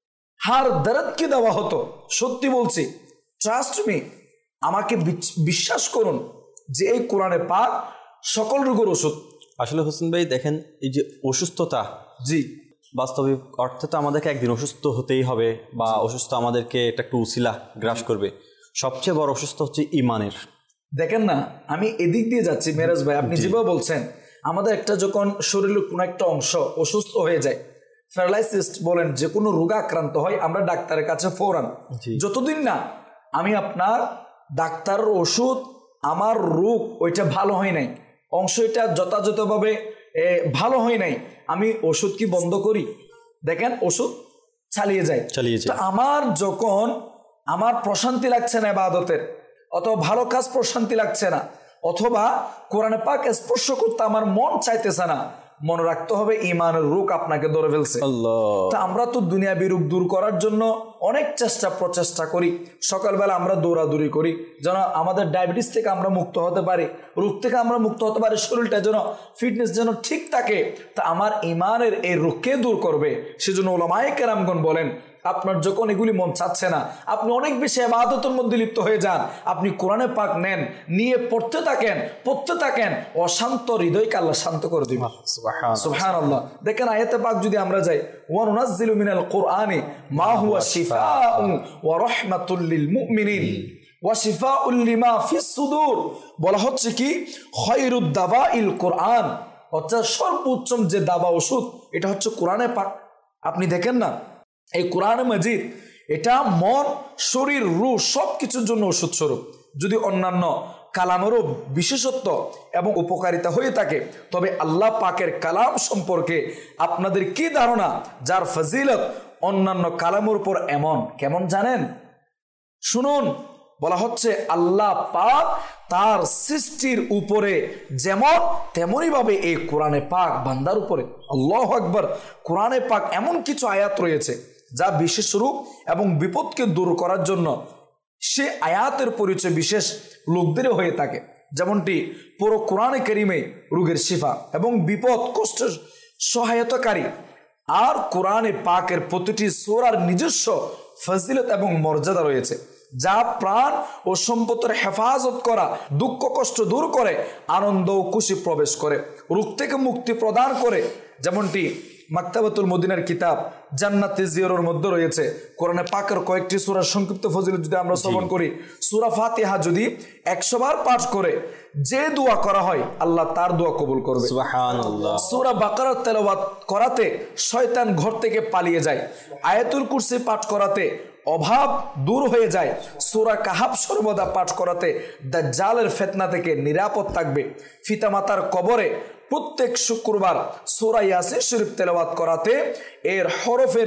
হার দরদ কি দেওয়া হতো। সত্যি বলছি, ট্রাস্ট মি, আমাকে বিশ্বাস করুন যে এই কোরআনে পাক সকল রোগের ওষুধ। আসলে হোসেন ভাই দেখেন, এই যে অসুস্থতা, জি বাস্তবিক অর্থে তো আমাদেরকে একদিন অসুস্থ হতেই হবে, বা অসুস্থ আমাদেরকে এটা একটু উসিলা গ্রাস করবে। সবচেয়ে বড় অসুস্থ হচ্ছে ইমানের। দেখেন না, আমি এদিক দিয়ে যাচ্ছি মেরাজ ভাই, আপনি যেভাবে বলছেন, আমাদের একটা যখন শরীরের কোনো একটা অংশ অসুস্থ হয়ে যায়, প্যারালাইসিস বলেন, যে কোনো রোগে আক্রান্ত হয়, আমরা ডাক্তারের কাছে ফৌরান, যতদিন না আমি আপনার ডাক্তারের ওষুধ, আমার রোগ ওইটা ভালো হয় নাই, অংশ এটা যথাযথভাবে ভালো হয় নাই, আমি ওষুধ কি বন্ধ করি? দেখেন, ওষুধ চালিয়ে যায় চালিয়ে যায়। তো আমার যখন আমার প্রশান্তি লাগছে না ইবাদতের, অথবা ভালো কাজ প্রশান্তি লাগছে না, অথবা কোরআনে পাক স্পর্শ করতে আমার মন চাইতেছে না, মনে রাখতে হবে ইমানের রোগ আপনাকে ধরে ফেলছে। তা আমরা তো দুনিয়াবি রোগ দূর করার জন্য অনেক চেষ্টা প্রচেষ্টা করি, সকালবেলা আমরা দৌড়াদৌড়ি করি যেন আমাদের ডায়াবেটিস থেকে আমরা মুক্ত হতে পারি, রোগ থেকে আমরা মুক্ত হতে পারি, শরীরটা যেন ফিটনেস যেন ঠিক থাকে। তা আমার ইমানের এই রোগকে দূর করবে। সেজন্য উলামায়ে কেরামগণ বলেন, আপনার যখন এগুলি মন চাচ্ছে না, আপনি অনেক বেশি ইবাদতের মধ্যে লিপ্ত হয়ে যান, আপনি কোরআনে পাক নেন, নিয়ে পড়তে থাকেন পড়তে থাকেন অশান্ত হৃদয়কে আল্লাহ শান্ত করে দিবেন। সুবহানাল্লাহ। দেখেন আয়াতে পাক যদি আমরা যাই, ওয়া নুনাজ্জিলু মিনাল কুরআনি মা হুয়া শিফাউন ওয়া রাহমাতুল লিল মুমিনিন ওয়া শিফাউল লিমা ফিস সুদূর। বলা হচ্ছে কি, খায়রুদ দাওয়াইল কোরআন, অর্থাৎ সর্বোত্তম যে দাবা ওষুধ এটা হচ্ছে কোরআনে পাক। আপনি দেখেন না, এই কোরআন মাজিদ এটা মন, শরীর, রূহ সব কিছুর জন্য ওষুধ স্বরূপ। যদি অন্যান্য কালামেরও বিশেষত্ব এবং উপকারিতা হয়ে থাকে, তবে আল্লাহ পাকের কালাম সম্পর্কে আপনাদের কি ধারণা, যার ফজিলত অন্যান্য কালামের উপর এমন কেমন জানেন? শুনুন, বলা হচ্ছে আল্লাহ পাক তার সৃষ্টির উপরে যেমন তেমনই ভাবে এই কোরআনে পাক বান্দার উপরে। আল্লাহু আকবার। কোরআনে পাক এমন কিছু আয়াত রয়েছে যা বিশেষ রূপ এবং বিপদকে দূর করার জন্য সে আয়াতের পরিচয় বিশেষ লোকদের হয়ে থাকে। যেমনটি পুরো কোরআনে কারিমে রোগের শিফা এবং বিপদ কষ্টের সহায়তাকারী। আর কোরআনে পাকের প্রতিটি সূরার নিজস্ব ফজিলত এবং মর্যাদা রয়েছে, যা প্রাণ ও সম্পদের হেফাজত করা, দুঃখ কষ্ট দূর করে, আনন্দ ও খুশি প্রবেশ করে, রোগ থেকে মুক্তি প্রদান করে। যেমনটি মাকতাবাতুল মদিনার কিতাব জান্নাতে জিয়ারের মধ্যে রয়েছে কোরআনে পাকের কয়েকটি সূরার সংক্ষিপ্ত ফজিলত যদি আমরা শ্রবণ করি, সূরা ফাতিহা যদি একশো বার পাঠ করে যে দোয়া করা হয়, আল্লাহ তার দোয়া কবুল করবে। সুবহানাল্লাহ। সূরা বাকারা তেলাওয়াত করাতে শয়তান ঘর থেকে পালিয়ে যায়। আয়াতুল কুরসি পাঠ করাতে অভাব দূর হয়ে যায়। সূরা কাহাফ সর্বদা পাঠ করাতে দাজ্জালের ফিতনা থেকে নিরাপদ থাকবে। পিতামাতার কবরে প্রত্যেক শুক্রবার সূরা ইয়াসিন শরীফ তেলাওয়াত করাতে এর হরফের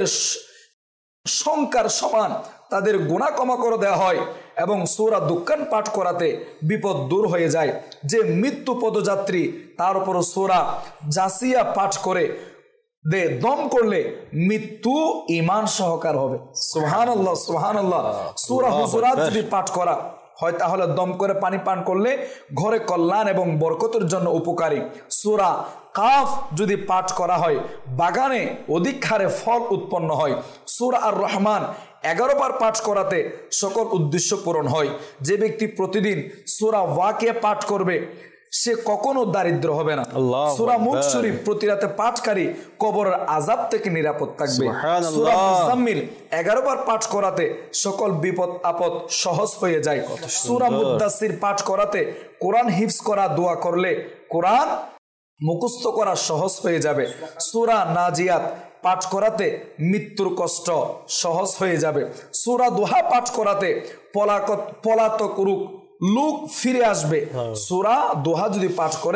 সংখ্যার সমান তাদের গুনাহ ক্ষমা করে দেওয়া হয়। এবং সূরা দুঃখান পাঠ করাতে বিপদ দূর হয়ে যায়। যে মৃত্যু পদযাত্রী তার উপর সূরা জাসিয়া পাঠ করে দে দম করলে মৃত্যু ঈমান সহকার হবে। সুবহানাল্লাহ সুবহানাল্লাহ। সূরা হুজুরাত যদি পাঠ করা হয় তাহলে দম করে পানি পান করলে ঘরে কল্যাণ এবং বরকতের জন্য উপকারী। সূরা কাফ যদি পাঠ করা হয় বাগানে অধিক হারে ফল উৎপন্ন হয়। সূরা আর রহমান এগারো বার পাঠ করাতে সকল উদ্দেশ্য পূরণ হয়। যে ব্যক্তি প্রতিদিন সূরা ওয়াকিয়া পাঠ করবে সে কখনো দারিদ্র হবে না। সূরা মুলক শরীফ প্রতি রাতে পাঠকারী কবরের আযাব থেকে নিরাপদ থাকবে। সূরা মুজাম্মিল এগারো বার পাঠ করাতে সকল বিপদ আপদ সহজ হয়ে যায়। সূরা মুদ্দাসির পাঠ করাতে কোরআন হিফজ করা দোয়া করলে কোরআন মুখস্থ করা সহজ হয়ে যাবে। সূরা নাজিয়াত পাঠ করাতে মৃত্যুর কষ্ট সহজ হয়ে যাবে। সূরা দোহা পাঠ করাতে পলাতক পলাতক রূপ লোক ফিরে আসবে। সূরা দোহা যদি পাঠ করে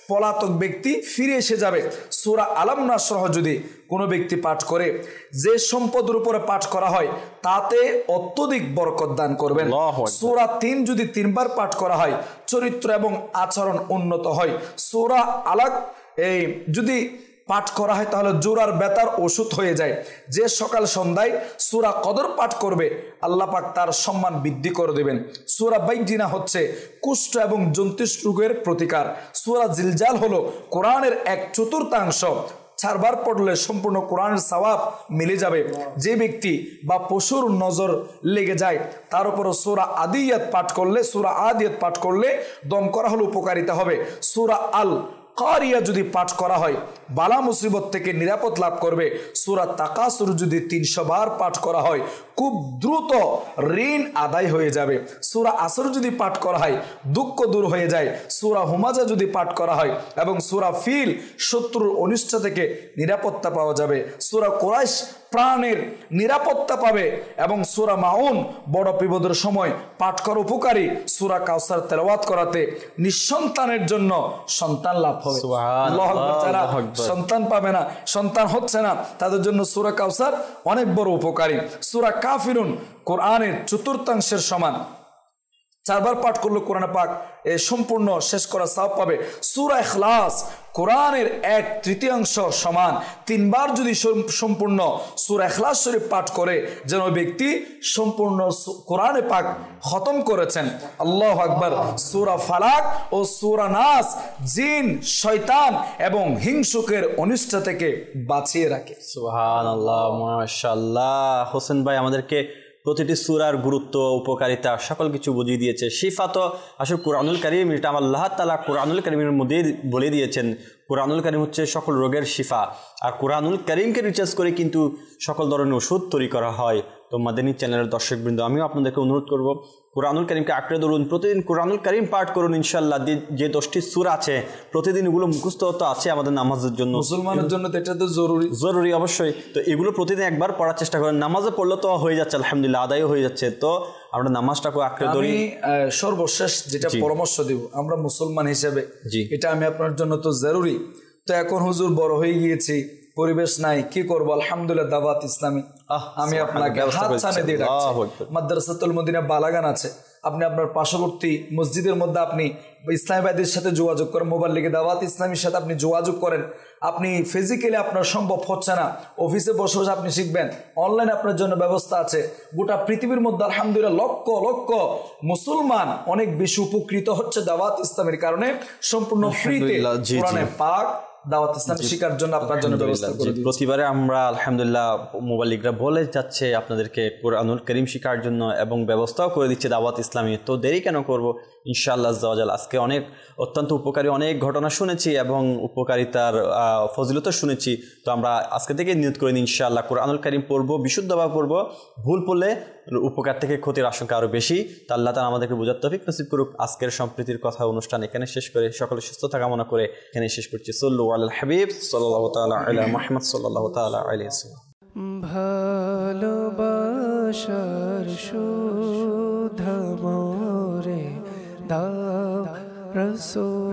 পলাতক ব্যক্তি ফিরে এসে যাবে। সূরা আলাম নাসরহ যদি কোনো ব্যক্তি পাঠ করে, যে সম্পদের উপরে পাঠ করা হয় তাতে অত্যধিক বরকত দান করবেন। সূরা তিন যদি তিনবার পাঠ করা হয় চরিত্র এবং আচরণ উন্নত হয়। সূরা আলাক এই যদি পাঠ করা হয় তাহলে জোরার ব্যথার ওষুধ হয়ে যায়। যে সকাল সন্ধ্যায় সূরা কদর পাঠ করবে আল্লাহ পাক তার সম্মান বৃদ্ধি করে দেবেন। সূরা বাইজিনা হচ্ছে কুষ্ঠ এবং জন্তুষ রোগের প্রতিকার। সূরা জিলজাল হলো কোরআনের এক চতুর্থাংশ, চারবার পড়লে সম্পূর্ণ কোরআনের সওয়াব মিলে যাবে। যে ব্যক্তি বা পশুর নজর লেগে যায় তার উপর সূরা আদিয়াত পাঠ করলে সূরা আদিয়াত পাঠ করলে দম করা হলে উপকারিতা হবে। সূরা আল কারিয়া যদি পাঠ করা হয় বালা মুসিবত থেকে নিরাপদ লাভ করবে। সূরা তাকাসুর যদি তিনশো বার পাঠ করা হয় খুব দ্রুত ঋণ আদায় হয়ে যাবে। সূরা আসর যদি পাঠ করা হয় দুঃখ দূর হয়ে যায়। সূরা হুমাজা যদি পাঠ করা হয় এবং সূরা ফিল শত্রুর অনিষ্ট থেকে নিরাপত্তা পাওয়া যাবে। সূরা কুরাইশ প্রাণের নিরাপত্তা পাবে এবং সূরা মাউন বড় বিপদের সময় পাঠ করা উপকারী। সূরা কাউসার তেলাওয়াত করাতে নিঃসন্তানের জন্য সন্তান লাভ হবে। আল্লাহু আকবার। যারা সন্তান পাবে না, সন্তান হচ্ছে না, তাদের জন্য সূরা কাউসার অনেক বড় উপকারী। সূরা কাফিরুন কোরআনের চতুর্থাংশের সমান, চারবার পাঠ করলে কোরআন পাক এ সম্পূর্ণ শেষ করা সওয়াব পাবে। সূরা ইখলাস কোরআনের এক তৃতীয়াংশ সমান, তিনবার যদি সম্পূর্ণ সূরা ইখলাস শরীফ পাঠ করে যেন ব্যক্তি সম্পূর্ণ কোরআনে পাক খতম করেছেন। আল্লাহু আকবার। সূরা ফালাক ও সূরা নাস জিন, শয়তান এবং হিংসুকের অনিষ্ট থেকে বাঁচিয়ে রাখে। সুবহানাল্লাহ, মাশাআল্লাহ। হোসেন ভাই আমাদেরকে প্রতিটি সূরার গুরুত্ব, উপকারিতা সকল কিছু বুঝিয়ে দিয়েছে। শিফা তো আসলে কোরআনুল কারীম, এটা আল্লাহ তাআলা কোরআনুল কারীমের মধ্যেই বলে দিয়েছেন। কোরআনুল কারীম হচ্ছে সকল রোগের শিফা, আর কোরআনুল কারীমকে রিচার্জ করে কিন্তু সকল ধরনের ওষুধ তৈরি করা হয়। তো মাদানী চ্যানেলের দর্শকবৃন্দ, আমিও আপনাদেরকে অনুরোধ করব কোরআনুল কারীমকে আঁকড়ে ধরুন, প্রতিদিন কোরআনুল কারীম পাঠ করুন। ইনশাআল্লাহ যে দশটি সূরা আছে প্রতিদিন এগুলো মুখস্থ তো আছে আমাদের নামাজের জন্য, মুসলমানের জন্য তো এটা তো জরুরি জরুরি অবশ্যই। তো এগুলো প্রতিদিন একবার পড়ার চেষ্টা করেন, নামাজে পড়লে তো হয়ে যাচ্ছে, আলহামদুলিল্লাহ আদায়ও হয়ে যাচ্ছে। তো আমরা নামাজটাকে আঁকড়ে ধরি। আমি সর্বশেষ যেটা পরামর্শ দেব, আমরা মুসলমান হিসেবে এটা আমি আপনার জন্য তো জরুরি। তো এখন হুজুর বড় হয়ে গিয়েছি, পরিবেশ নাই, কি করবো? আলহামদুলিল্লাহ দাওয়াত ইসলামী আমি আপনাকে হাত ছানে দিয়ে ডাকছি। মাদ্রাসাতুল মদিনা বালাগান আছে, আপনি আপনার পার্শ্ববর্তী মসজিদের মধ্যে আপনি ইসলামী ভাইদের সাথে যোগাযোগ করেন, মোবাল্লিগে দাওয়াত ইসলামীর সাথে আপনি যোগাযোগ করেন। আপনি ফিজিক্যালি আপনার সম্ভব হচ্ছে না, অফিসে বসে বসে আপনি শিখবেন, অনলাইনে আপনার জন্য ব্যবস্থা আছে। গোটা পৃথিবীর মধ্যে আলহামদুলিল্লাহ লক্ষ লক্ষ মুসলমান অনেক বেশি উপকৃত হচ্ছে দাওয়াত ইসলামের কারণে। সম্পূর্ণ ফ্রিতে কোরআনে পাক দাওয়াত ইসলাম শিখার জন্য আপনার জন্য ব্যবস্থা করে দিয়েছি। প্রতিবারে আমরা আলহামদুলিল্লাহ মোবাল্লিগরা বলে যাচ্ছে আপনাদেরকে কোরআনুল কারীম শিখার জন্য এবং ব্যবস্থাও করে দিচ্ছে দাওয়াত ইসলামী। তো দেরি কেন করব? ইনশাআল্লাহ আজ্জা ওয়া জাল আজকে অনেক অত্যন্ত উপকারী অনেক ঘটনা শুনেছি এবং উপকারিতার ফজিলতও শুনেছি। তো আমরা আজকে থেকে নিয়ত করে নিই ইনশাআল্লাহ কোরআনুল কারীম পড়বো, বিশুদ্ধভাবে পড়বো। ভুল পড়লে উপকার থেকে ক্ষতির আশঙ্কা আরও বেশি। তা আল্লাহ তাআলা আমাদেরকে বোঝার তৌফিক নসিব করুক। আজকের সম্প্রীতির কথা অনুষ্ঠান এখানে শেষ করে সকলে সুস্থতা কামনা করে এখানে শেষ করছি। সাল্লু আলাল হাবিব সাল্লাল্লাহু তাআলা আলা মুহাম্মদ সাল্লাল্লাহু তাআলা আলাইহি ওয়াসাল্লাম। ভালোবাসার সুধা মোরে দাও রাসূল।